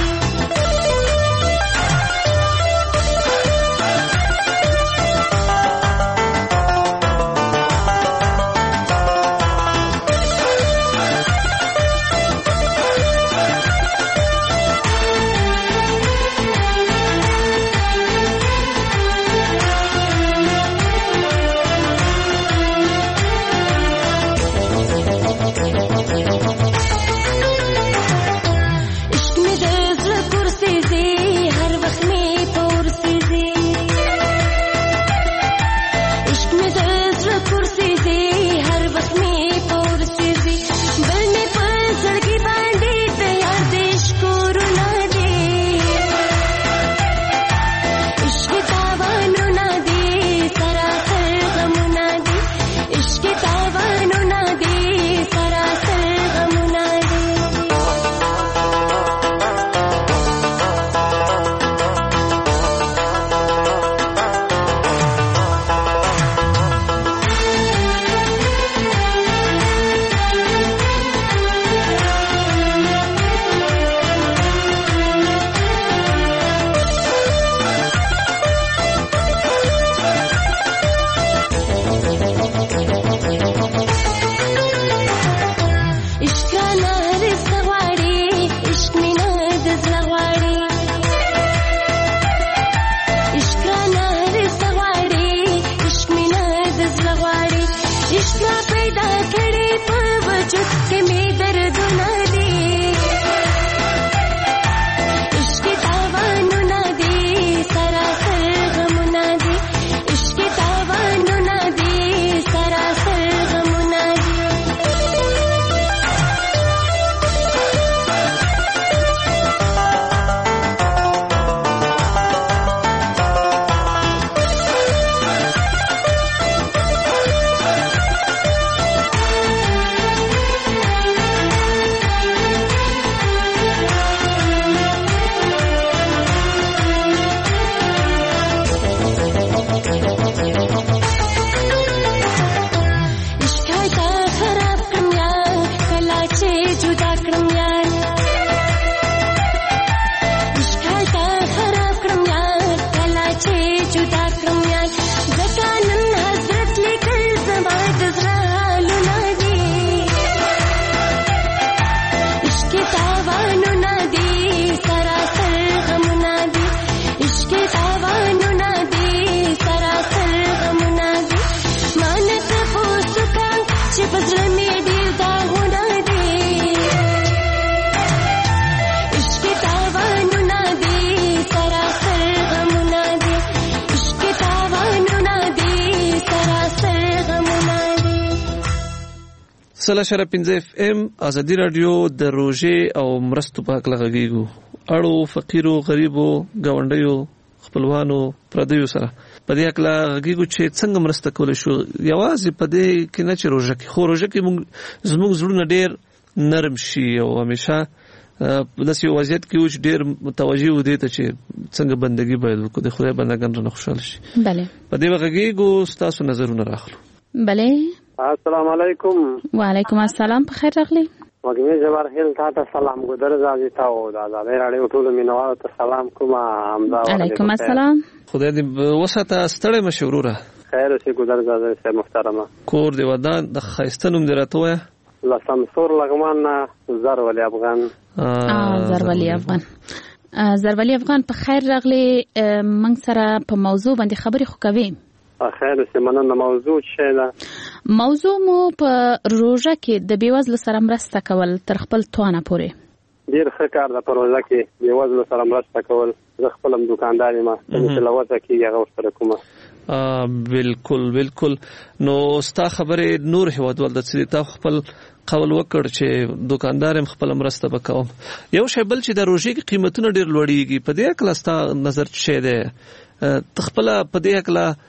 Speaker 9: سلا شره پنځه اف ام ازادي رادیو د روژې او مرستو په اړه غږیږو. اړو فقیرو غریبو گاونډیو خپلوانو پردیو سره په دې اړه غږیږو چې څنګه مرسته کول شو. یوازې په دې کې نه چې روژه کې خو روژه کې موږ زموږ زړونه ډېر نرم شي او همیشه په داسې وضعیت کې و چې ډېر متوجه و دې ته چې څنګه بندګي باید وکړو د خدای بندګان رانه خوشحاله شي.
Speaker 12: بله
Speaker 9: په دې غږیږو ستاسو نظرونه راخلو.
Speaker 12: بله
Speaker 16: السلام علیکم.
Speaker 12: وعلیکم السلام. په خیر راغلی.
Speaker 16: وګړي جوار هیل تاسو سلام ګذر زاوی تاسو د آزادۍ راډیو ټول مینوالو ته سلام کوم. حمزه
Speaker 12: علیکم السلام.
Speaker 9: خدای دې وساته ستړی مشوروره.
Speaker 16: خیر اوسې ګذر زاوی سه محترمه.
Speaker 9: کور دی ودان د خایستنوم درته وای.
Speaker 16: لسمسور لغمان زر ولی افغان.
Speaker 12: اه زر ولی افغان. زر ولی افغان په خیر راغلی. من سره په موضوع باندې خبرې خو کوي.
Speaker 16: خیر اوسې مننه. موضوع څه ده؟
Speaker 12: موضوع مو په روژه کې د بیوزلو سره مرسته کول تر خپل توانه پورې.
Speaker 16: ډیر ښه کار ده په روژه کې بیوزلو سره مرسته کول. زه خپل هم دکاندار یم چې لوځه کې هغه ورسره کومه.
Speaker 9: بالکل بالکل. نو ستا خبرې نور هیوادوال د څه تا خپل قول وکړ چې دکاندار هم خپل مرسته وکوم. یو شی بل چې د روژې کې قیمتونه ډیر لوړیږي په دې اړه ستا نظر څه دی؟ تخپل په دې اړه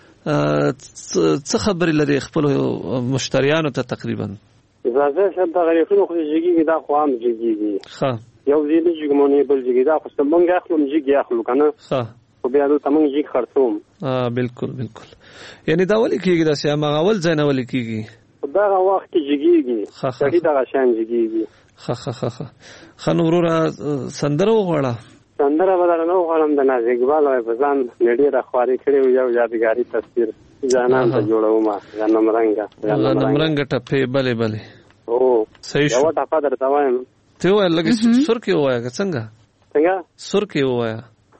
Speaker 9: څه خبرې لري خپل مشتریانو ته تقریبا؟
Speaker 16: زه چې دا غریبونو خو جګیږي دا خو هم جګیږي.
Speaker 9: ښه
Speaker 16: یو ځینې جګمونې بل جګی دا خو څنګه اخلم جګی اخلو کنه.
Speaker 9: ښه
Speaker 16: خو بیا دوی تمنګ جګ خرڅوم.
Speaker 9: اه بالکل بالکل. یعنی دا ولې کېږي دا چې ما اول ځای نه ولې کېږي؟
Speaker 16: دا وخت کې جګیږي.
Speaker 9: ښه
Speaker 16: دا شان جګیږي.
Speaker 9: ښه ښه ښه. خنو وروره سندره وغواړه.
Speaker 16: سندره بدل نو غواړم د ناز اقبال او بزان نړۍ را خواري کړو یو یادګاری تصویر ځانان ته جوړوم. غنم رنگه
Speaker 9: غنم رنگه ټپه بله بله.
Speaker 16: او
Speaker 9: صحیح شو.
Speaker 16: یو ټپه درته وایم.
Speaker 9: ته وای لګي سر کې وایا څنګه؟
Speaker 16: څنګه؟
Speaker 9: سر کې وایا.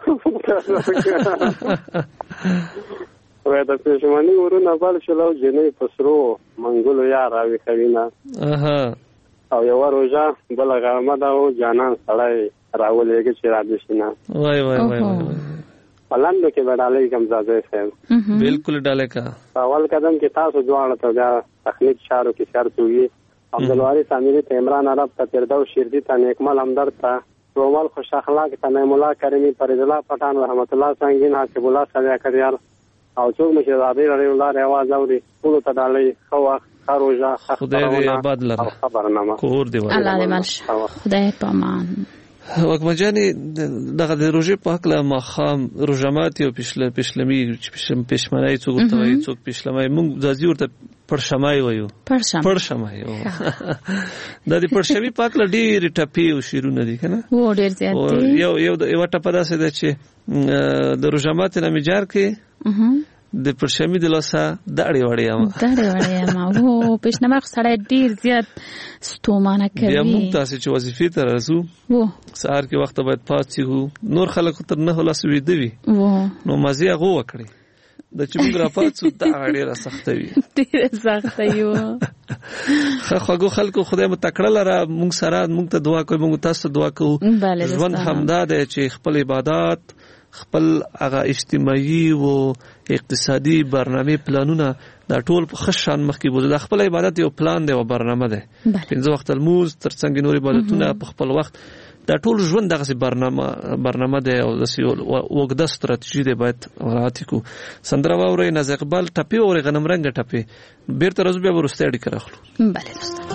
Speaker 16: وای د پښمنۍ ورونه بل شلو جنې پسرو منګولو یا راوي خوینا.
Speaker 9: اها.
Speaker 16: او یو روزه بل غرمه دا او جانان سړی راولېږي چې را دي شنه.
Speaker 9: وای وای وای وای.
Speaker 16: پلان کې بدلې کوم ځای صاحب.
Speaker 9: بالکل ډاله کا.
Speaker 16: اول قدم کې تاسو ځوان ته دا تخنیک شارو کې شرط وي. عبدالواری سامری ته عمران عرب ته تردو شیردی ته نیکمل همدرد ته رومال خوش اخلاق ته نعیم الله کریمی فرید الله پټان رحمت الله سنگین حسب الله سویا کریال او څوک مشه زابیر علی الله رواز اوري ټول ته ډالې خو خروجا
Speaker 9: خدای دې آباد لره
Speaker 16: خبرنامه
Speaker 9: کور دی
Speaker 12: الله دې ملش خدای پامان.
Speaker 9: وکمجانی دغه د روژې په حق له ماخام روژمات یو پښله پښلمی پښمنای څوک ته وایي څوک پښلمای موږ ځازي ورته پړشمای وایو.
Speaker 12: پړشم
Speaker 9: پړشمای د دې پړشمی په حق له ډېر ټپی او شیرونه دي کنه.
Speaker 12: و ډېر زیات دي.
Speaker 9: یو یو یو ټپه داسې ده چې د روژمات نه میجار کې د پرشمی د لاسه دړې وړې یم
Speaker 12: دړې وړې یم او پښنما سړی ډیر زیات ستومانه کوي.
Speaker 9: بیا موږ تاسو چې وظیفې ته راځو
Speaker 12: و
Speaker 9: سهار کې وخت باید پاتې نور خلک تر نه لاس ویده وي نو مزه هغه وکړي د چې موږ را پاتو دا ډیره سخته وي
Speaker 12: ډیره سخته یو.
Speaker 9: خو خو خلکو خدای متکړه لره موږ سره موږ ته دعا کوي موږ تاسو دعا کوو. ژوند همدا دی چې خپل عبادت خپل هغه اجتماعي او اقتصادي برنامه پلانونه دا ټول په خشان مخکې بوزي. د خپل عبادت یو پلان دی او برنامه ده. پنځه وخت الموز ترڅنګ نور عبادتونه په خپل وخت دا ټول ژوند دغه برنامه برنامه ده او د وګړه ستراتیژي ده باید مراعات کو. سندره ووري ناز اقبال ټپي او غنم رنگ ټپي بیرته راځو بیا ورسته اړیکه راخلو.
Speaker 12: بله دوستان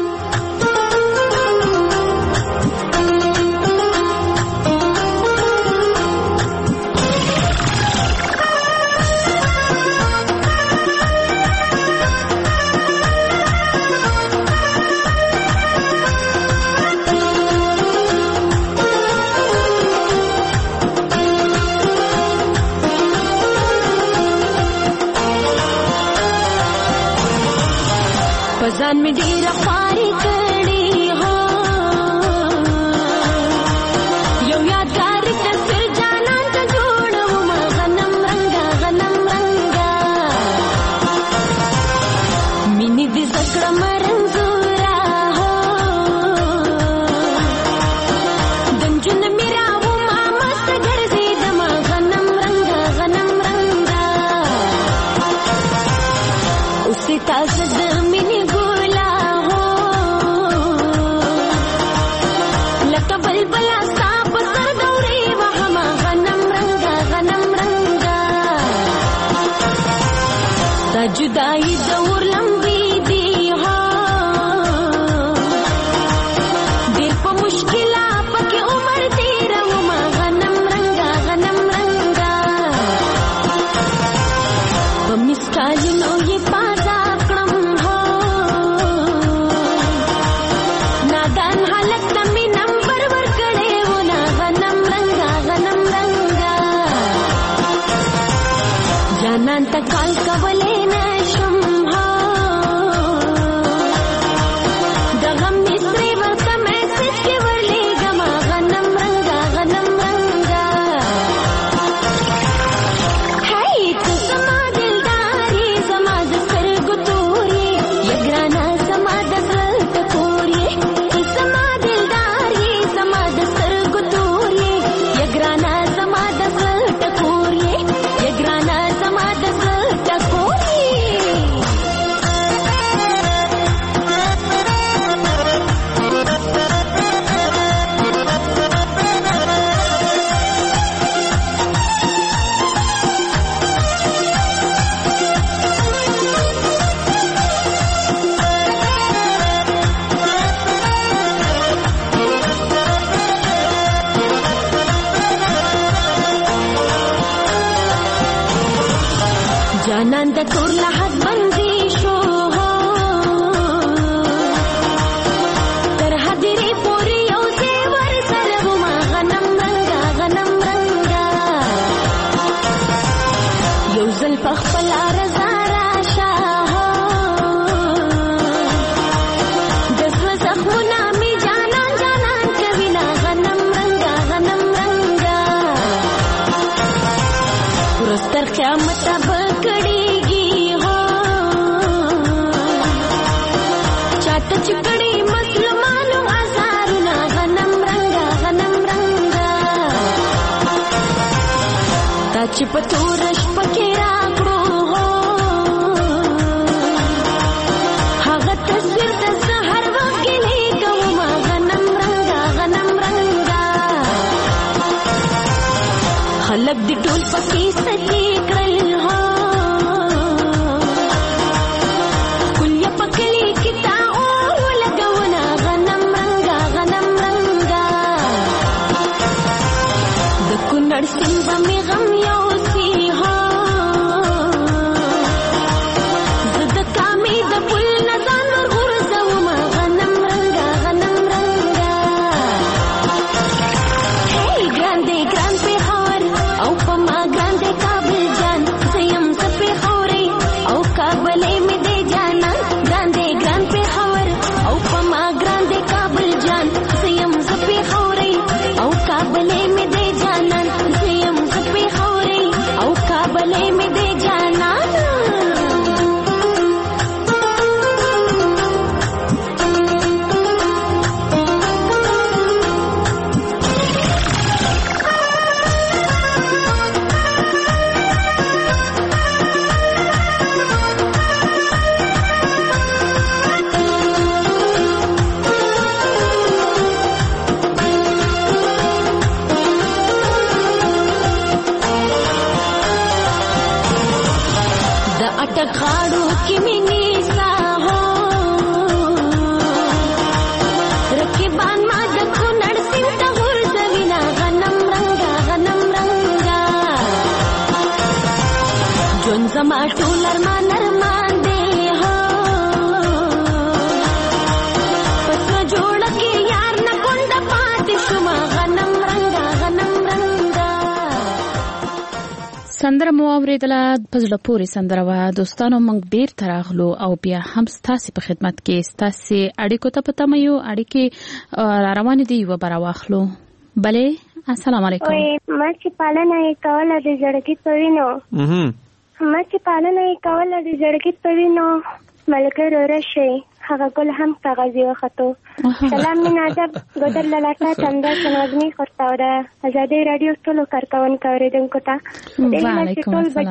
Speaker 17: ځان می ډیره خواري کړی هو یو یادګار تصویر جانان ته جوړوم غنم رنگا غنم رنگا مینې دې زکړه مرنزورا هو دنجن میرا و ما مست ګرځې دم غنم رنگا غنم رنگا اوسې تاسو د مینې ګولا د تور لحد بندي شو تر حدیری پوری یو زیور سره ما غنم رنگا غنم رنگا یو زل پخپل رضا راشا دسو زخمنا می جانان جانان کوینا غنم رنگا غنم رنگا ورستر قیامت بکړيږي هو چاته چکړي مسلمانو هزارونه غنم رنگا غنم رنگا تا چې په تورش پکې راکړو هو هغه تصویر د سحر وخت لیکم غنم رنگا غنم رنگا خلک دې ټول پکې سچې کړل هو کلیه پکلي کتا اور ولګونا غنم رنگا غنم رنگا د کونړ سیند می غم یو سی هو زد کامې د پل نزان ورغورځوم غنم رنگا غنم رنگا هی ګرانده ګران په هار او په ما ګرانده کابل جان سیم سپې خوري او کابلې مې دې جانا ګرانده ګران په هار او په ما ګرانده کابل جان سیم سپې خوري او کابلې مې دې جانا سیم سپې خوري او کابلې مې دې جانا د اټک غاړو کې مې نیسا هو رقیبان ما د کونړ سیند ته ورځوینا غنم رنگا غنم رنگا ژوند زما ټول ارمان ارمان دی هو پسو جوړ کې یار نه کونډ پاتې شوم غنم رنگا غنم رنگا
Speaker 12: سندره مو اوریدله په زړه پورې سندره وه دوستانو موږ بیرته راغلو او بیا هم ستاسې په خدمت کې ستاسې اړیکو ته په تمه یو اړیکې را روانې دي یوه به راواخلو بلې السلام علیکم
Speaker 18: ما چې پالنه یې کوله د زړګي په وینو ما چې پالنه یې کوله د زړګي په وینو ملګرو راشئ هغه ګل هم کاغذي وختو سلام مې نادر ګودر للاټه چنده چنوزنی خورتاوره ازادي رادیو ټولو کارکونکو اوریدونکو ته
Speaker 12: وعلیکم السلام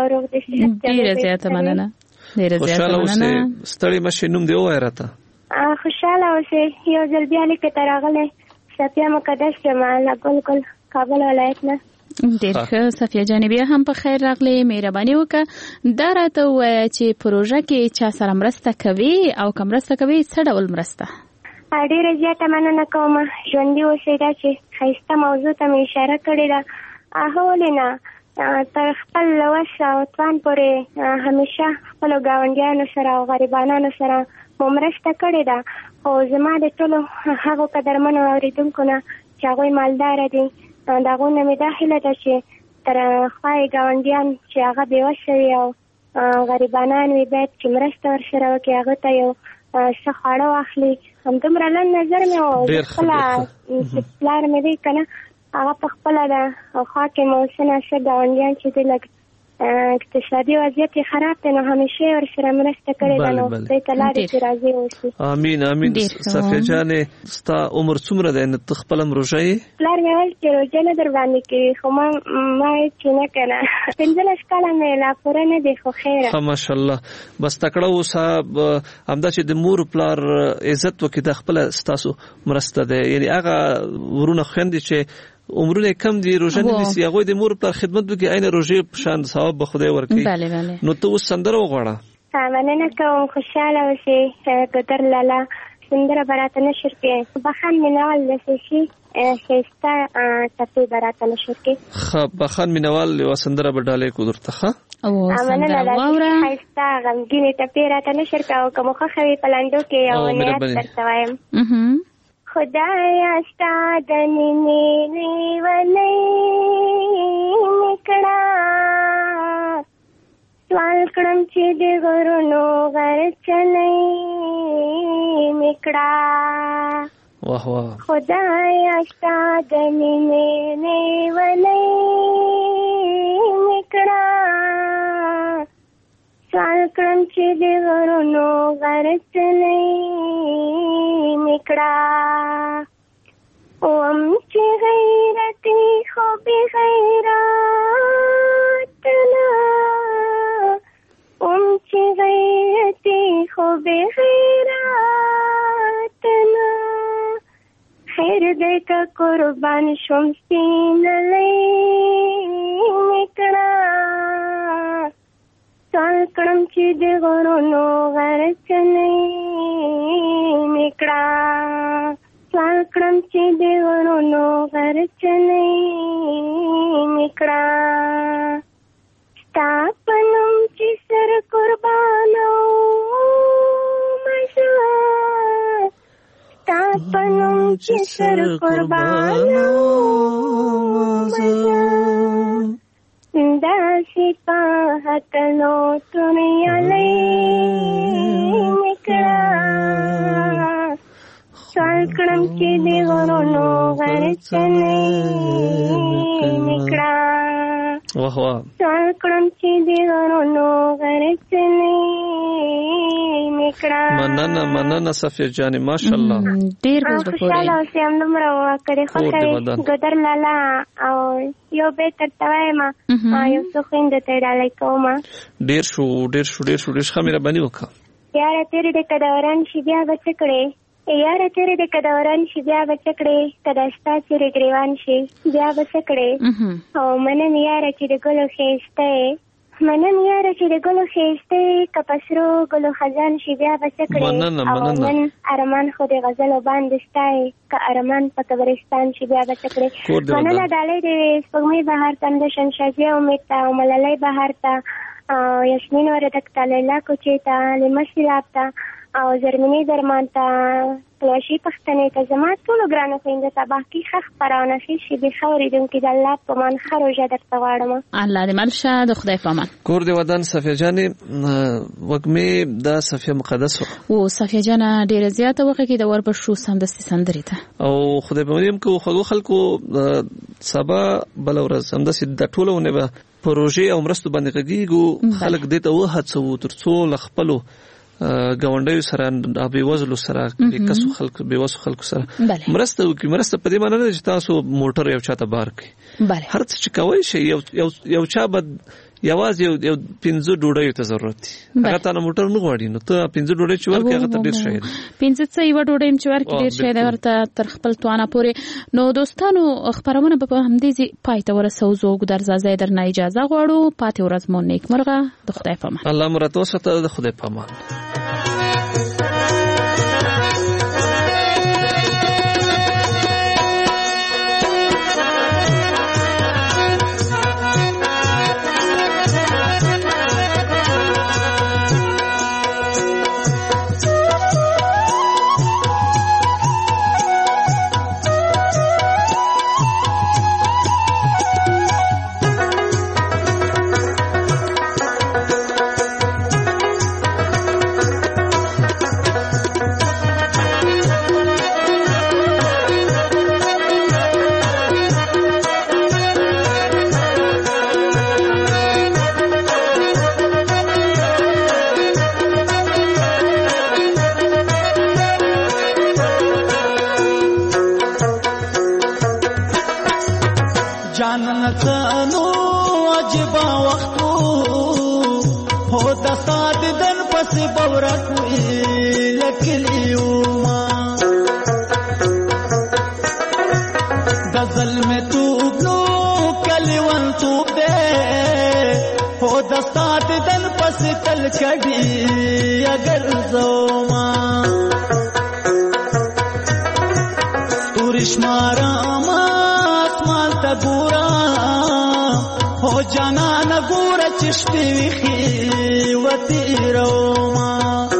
Speaker 12: ډیره زیاته مننه ډیره زیاته مننه
Speaker 9: ستړي مشه نوم دی وای راته
Speaker 18: خوشاله اوسئ یو ځل بیا لیکه تراغله صفیه مقدس جمال ګل ګل کابل ولایت نه
Speaker 12: ډیر ښه صفیه جانې بیا هم په خیر راغلې مهرباني وکړه دا راته ووایه چې پروژه کې چا سره مرسته کوي او که مرسته کوي څه ډول مرسته
Speaker 18: ډیره زیاته مننه کوم ژوندي اوسئ دا چې ښایسته موضوع ته مې اشاره کړې ده هغه ولې نه تر خپل وس او توان پورې همیشه خپلو ګاونډیانو سره او غریبانانو سره مو مرسته کړې ده خو زما د ټولو هغو قدرمنو اورېدونکو نه چې هغوی مالداره دي د هغو نه مې دا هیله ده چې تر خوا یې ګاونډیان چې هغه بېوسه وي او غریبانان وي باید چې مرسته ورسره وکړي هغه ته یو څه خواړه واخلي همدومره لنډ نظر مې و خپله پلار مې دی که نه هغه په خپله ده او خوا کې مې اوسه ناشه ګاونډیان چې دی لږ اقتصادي وضعیت یې خراب دی نو همیشه یې ورسره مرسته کړې ده نو دوی ته لارې چې راضي اوسي
Speaker 9: امین امین صفیه جانې ستا عمر څومره دی نو ته خپله هم روژه یې
Speaker 18: پلار مې ویل چې روژه نه در باندې کوي خو ما ما ویل چې نه که نه پنځلس کاله مې لا پوره نه دی خو خیره
Speaker 9: ښه ماشاءالله بس تکړه اوسه همدا چې د مور پلار عزت وکړي دا خپله ستاسو مرسته دی یعنې هغه ورونه خویندې چې عمرونه کم دي روژه نه نیسي هغوی د مور پلار خدمت وکړي عین روژې په شان ثواب به خدای ورکړي نو ته اوس سندره وغواړه
Speaker 18: مننه کوم خوشحاله اوسئ ګودر لالا سندره به راته نشر کړې بخان مینوال داسې شي ښایسته ټپې به راته نشر کړې
Speaker 9: ښه بخان مینوال یوه سندره به ډالۍ کړو درته ښه
Speaker 12: او سندره واوره
Speaker 18: خایسته غمګینې ټپې راته نشر کوه که مو خوښه وي په لنډو کې یو نیت درته وایم خدایا ستا د نیمې لیونۍ مې کړه سوال کړم چې د غرونو غرڅنۍ مې کړه
Speaker 9: واه واه
Speaker 18: خدایا ستا د نیمې لیونۍ مې کړه سوال کړم چې د غرونو غرڅنۍ مې کړه اوم چې غیرتي خو بې غیرت نه اوم چې غیرتي خو بې غیرت نه خیر دی که قربان شوم سپینلی مې کړه سوال کړم چې د غرونو غرڅنۍ مې کړه سوال کړم چې د غرونو غرڅنۍ مې کړه ستا په نوم چې سر قربانومه زه ستا په نوم چې سر قربانومه زه داسې په هکلو توريالی مې کړه سوال کړم چې د غرونو غرڅنۍ مې کړه
Speaker 9: واه واه
Speaker 18: سوال کړم چې د غرونو غرڅنۍ مې کړه
Speaker 9: مننه مننه صفیه جانې ماشاءالله
Speaker 12: ډېر بزړه پورې
Speaker 18: خوشاله اوسې همدومره وکړې خوښه وي ګودر لالا او یو بیت درته وایم یو څو خویندو ته یې ډالۍ کومه
Speaker 9: ډېر شو ډېر شو ډېر شو ډېر ښه مهرباني وکړه
Speaker 18: یاره تېرې ډکه د وران شي بیا به څه کړې یاره تېرې ډکه د وران شي بیا به څه کړې که دا ستا څېرې ګرېوان شي بیا به څه کړې او منم یاره چې د ګلو ښایسته یې منم یاره چې د ګلو ښایسته یې که په سرو ګلو خزان شي بیا به څه کړې او من ارمان خو د غزلو باندې ستا یې که ارمان په قبرستان شي بیا به څه کړې مننه ډالۍ د سپوږمۍ بهار ته د شنشازي امید ته او ملالۍ بهار ته او یاسمین وردک ته لیلا کوچې ته لیمه سیلاب ته او زرمینی درمان ته پلوشي پښتنې ته زما ټولو ګرانو خویندو ته باقي ښه خپرونه ښې شي د ښه اورېدونکي د الله په امان ښه روژه درته غواړم
Speaker 12: الله دې مل شه د خدای په امان
Speaker 9: کور دې ودان صفیه جانې وږمې دا صفیه مقدس
Speaker 12: و صفیه جانه ډېره زیاته وخه کې د وربشو سمدستي سندرې ته
Speaker 9: او خدای په مریم کې خوږو خلکو سبا بل ورځ همداسې د ټولو ونه به پروژې او مرستو باندې غږیږو خلک دې ته وهڅوو تر څو له خپلو ګاونډیو سره د بېوزلو سره د کسو خلکو بېوسو خلکو سره مرسته وکړي مرسته په دې معنی نه چې تاسو موټر یو چاته بار کړئ هر څه چې کوئ شي یو یو چا به یوازې یو یو پنځه ډوډۍ ته ضرورت دي هغه ته موټر نه غواړي نو ته پنځه ډوډۍ چې ورکړې هغه ته ډېر شی دی
Speaker 12: پنځه څه یو ډوډۍ چې ورکړې ډېر شی دی ورته تر خپل توانه پورې نو دوستانو خبرونه به همدې پای ته ورسوو زه ګودر زازۍ درنه اجازه غواړو پاتې ورځ مو نیکمرغه د خدای په امان
Speaker 9: الله مو راته وساته د خدای په امان
Speaker 14: چې شپې ویخي وتیروما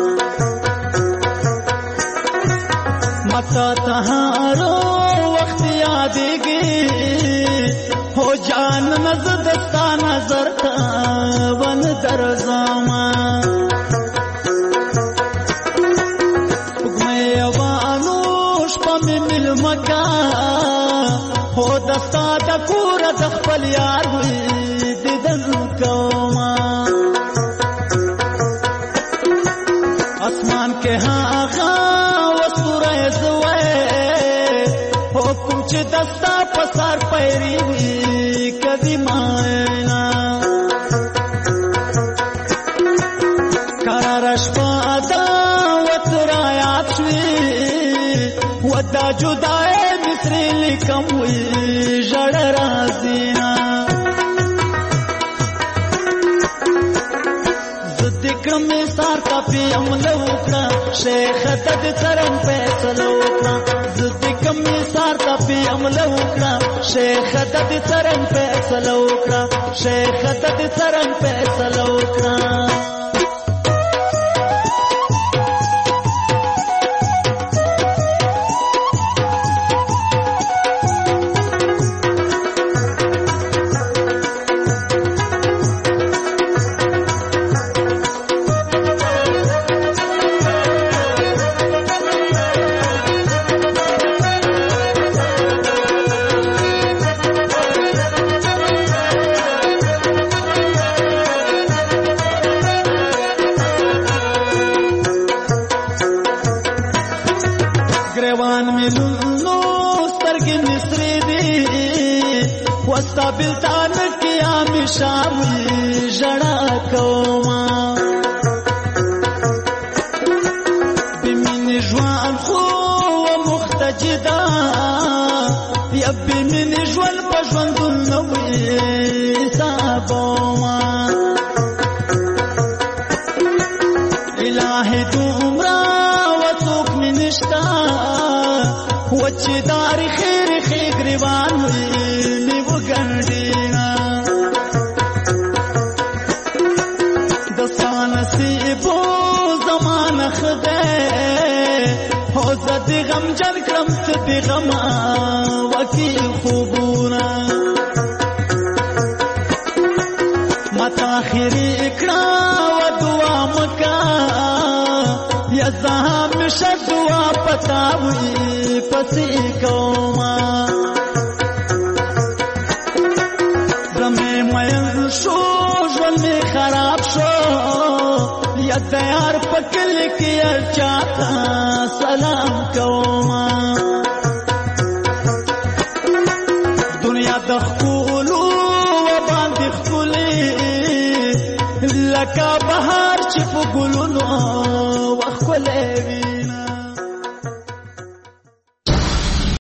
Speaker 14: متا تهارو وخت یادېږي هو جان نظر دستا نظر تا ون درځما مکا هو دستا د کور د خپل یار وي دیدن کوما اسمان کې هاغه وسوره زوي حکم چې دستا په سر پیری وي کدي ماینا قرارش پادا وترايات شوي ودا جدای مصری لکم وی جړ رازینا زد کم سار کا پی عمل وکړه شیخ تد سرن فیصله وکړه زد کم سار کا پی عمل وکړه شیخ تد سرن فیصله وکړه شیخ تد سرن فیصله وکړه بلتان کیا مشاوی جڑا کوما بمین جوان خو مختجدا یا بمین جوان پجوان دنوی سابوما الہی دومرا وطوک منشتا وچی داری خیر خیر گریبان ہوئی ګڼډینا دستا نصیبو زمانه خده هو زدی غم جن کړم ته دی غما وکی خوبونه متا خیری کړه و دعا مکا یا زهم شدوا پتاوی پسی کوما شو ژوند می خراب شو یا تیار پکل کې چاته سلام کو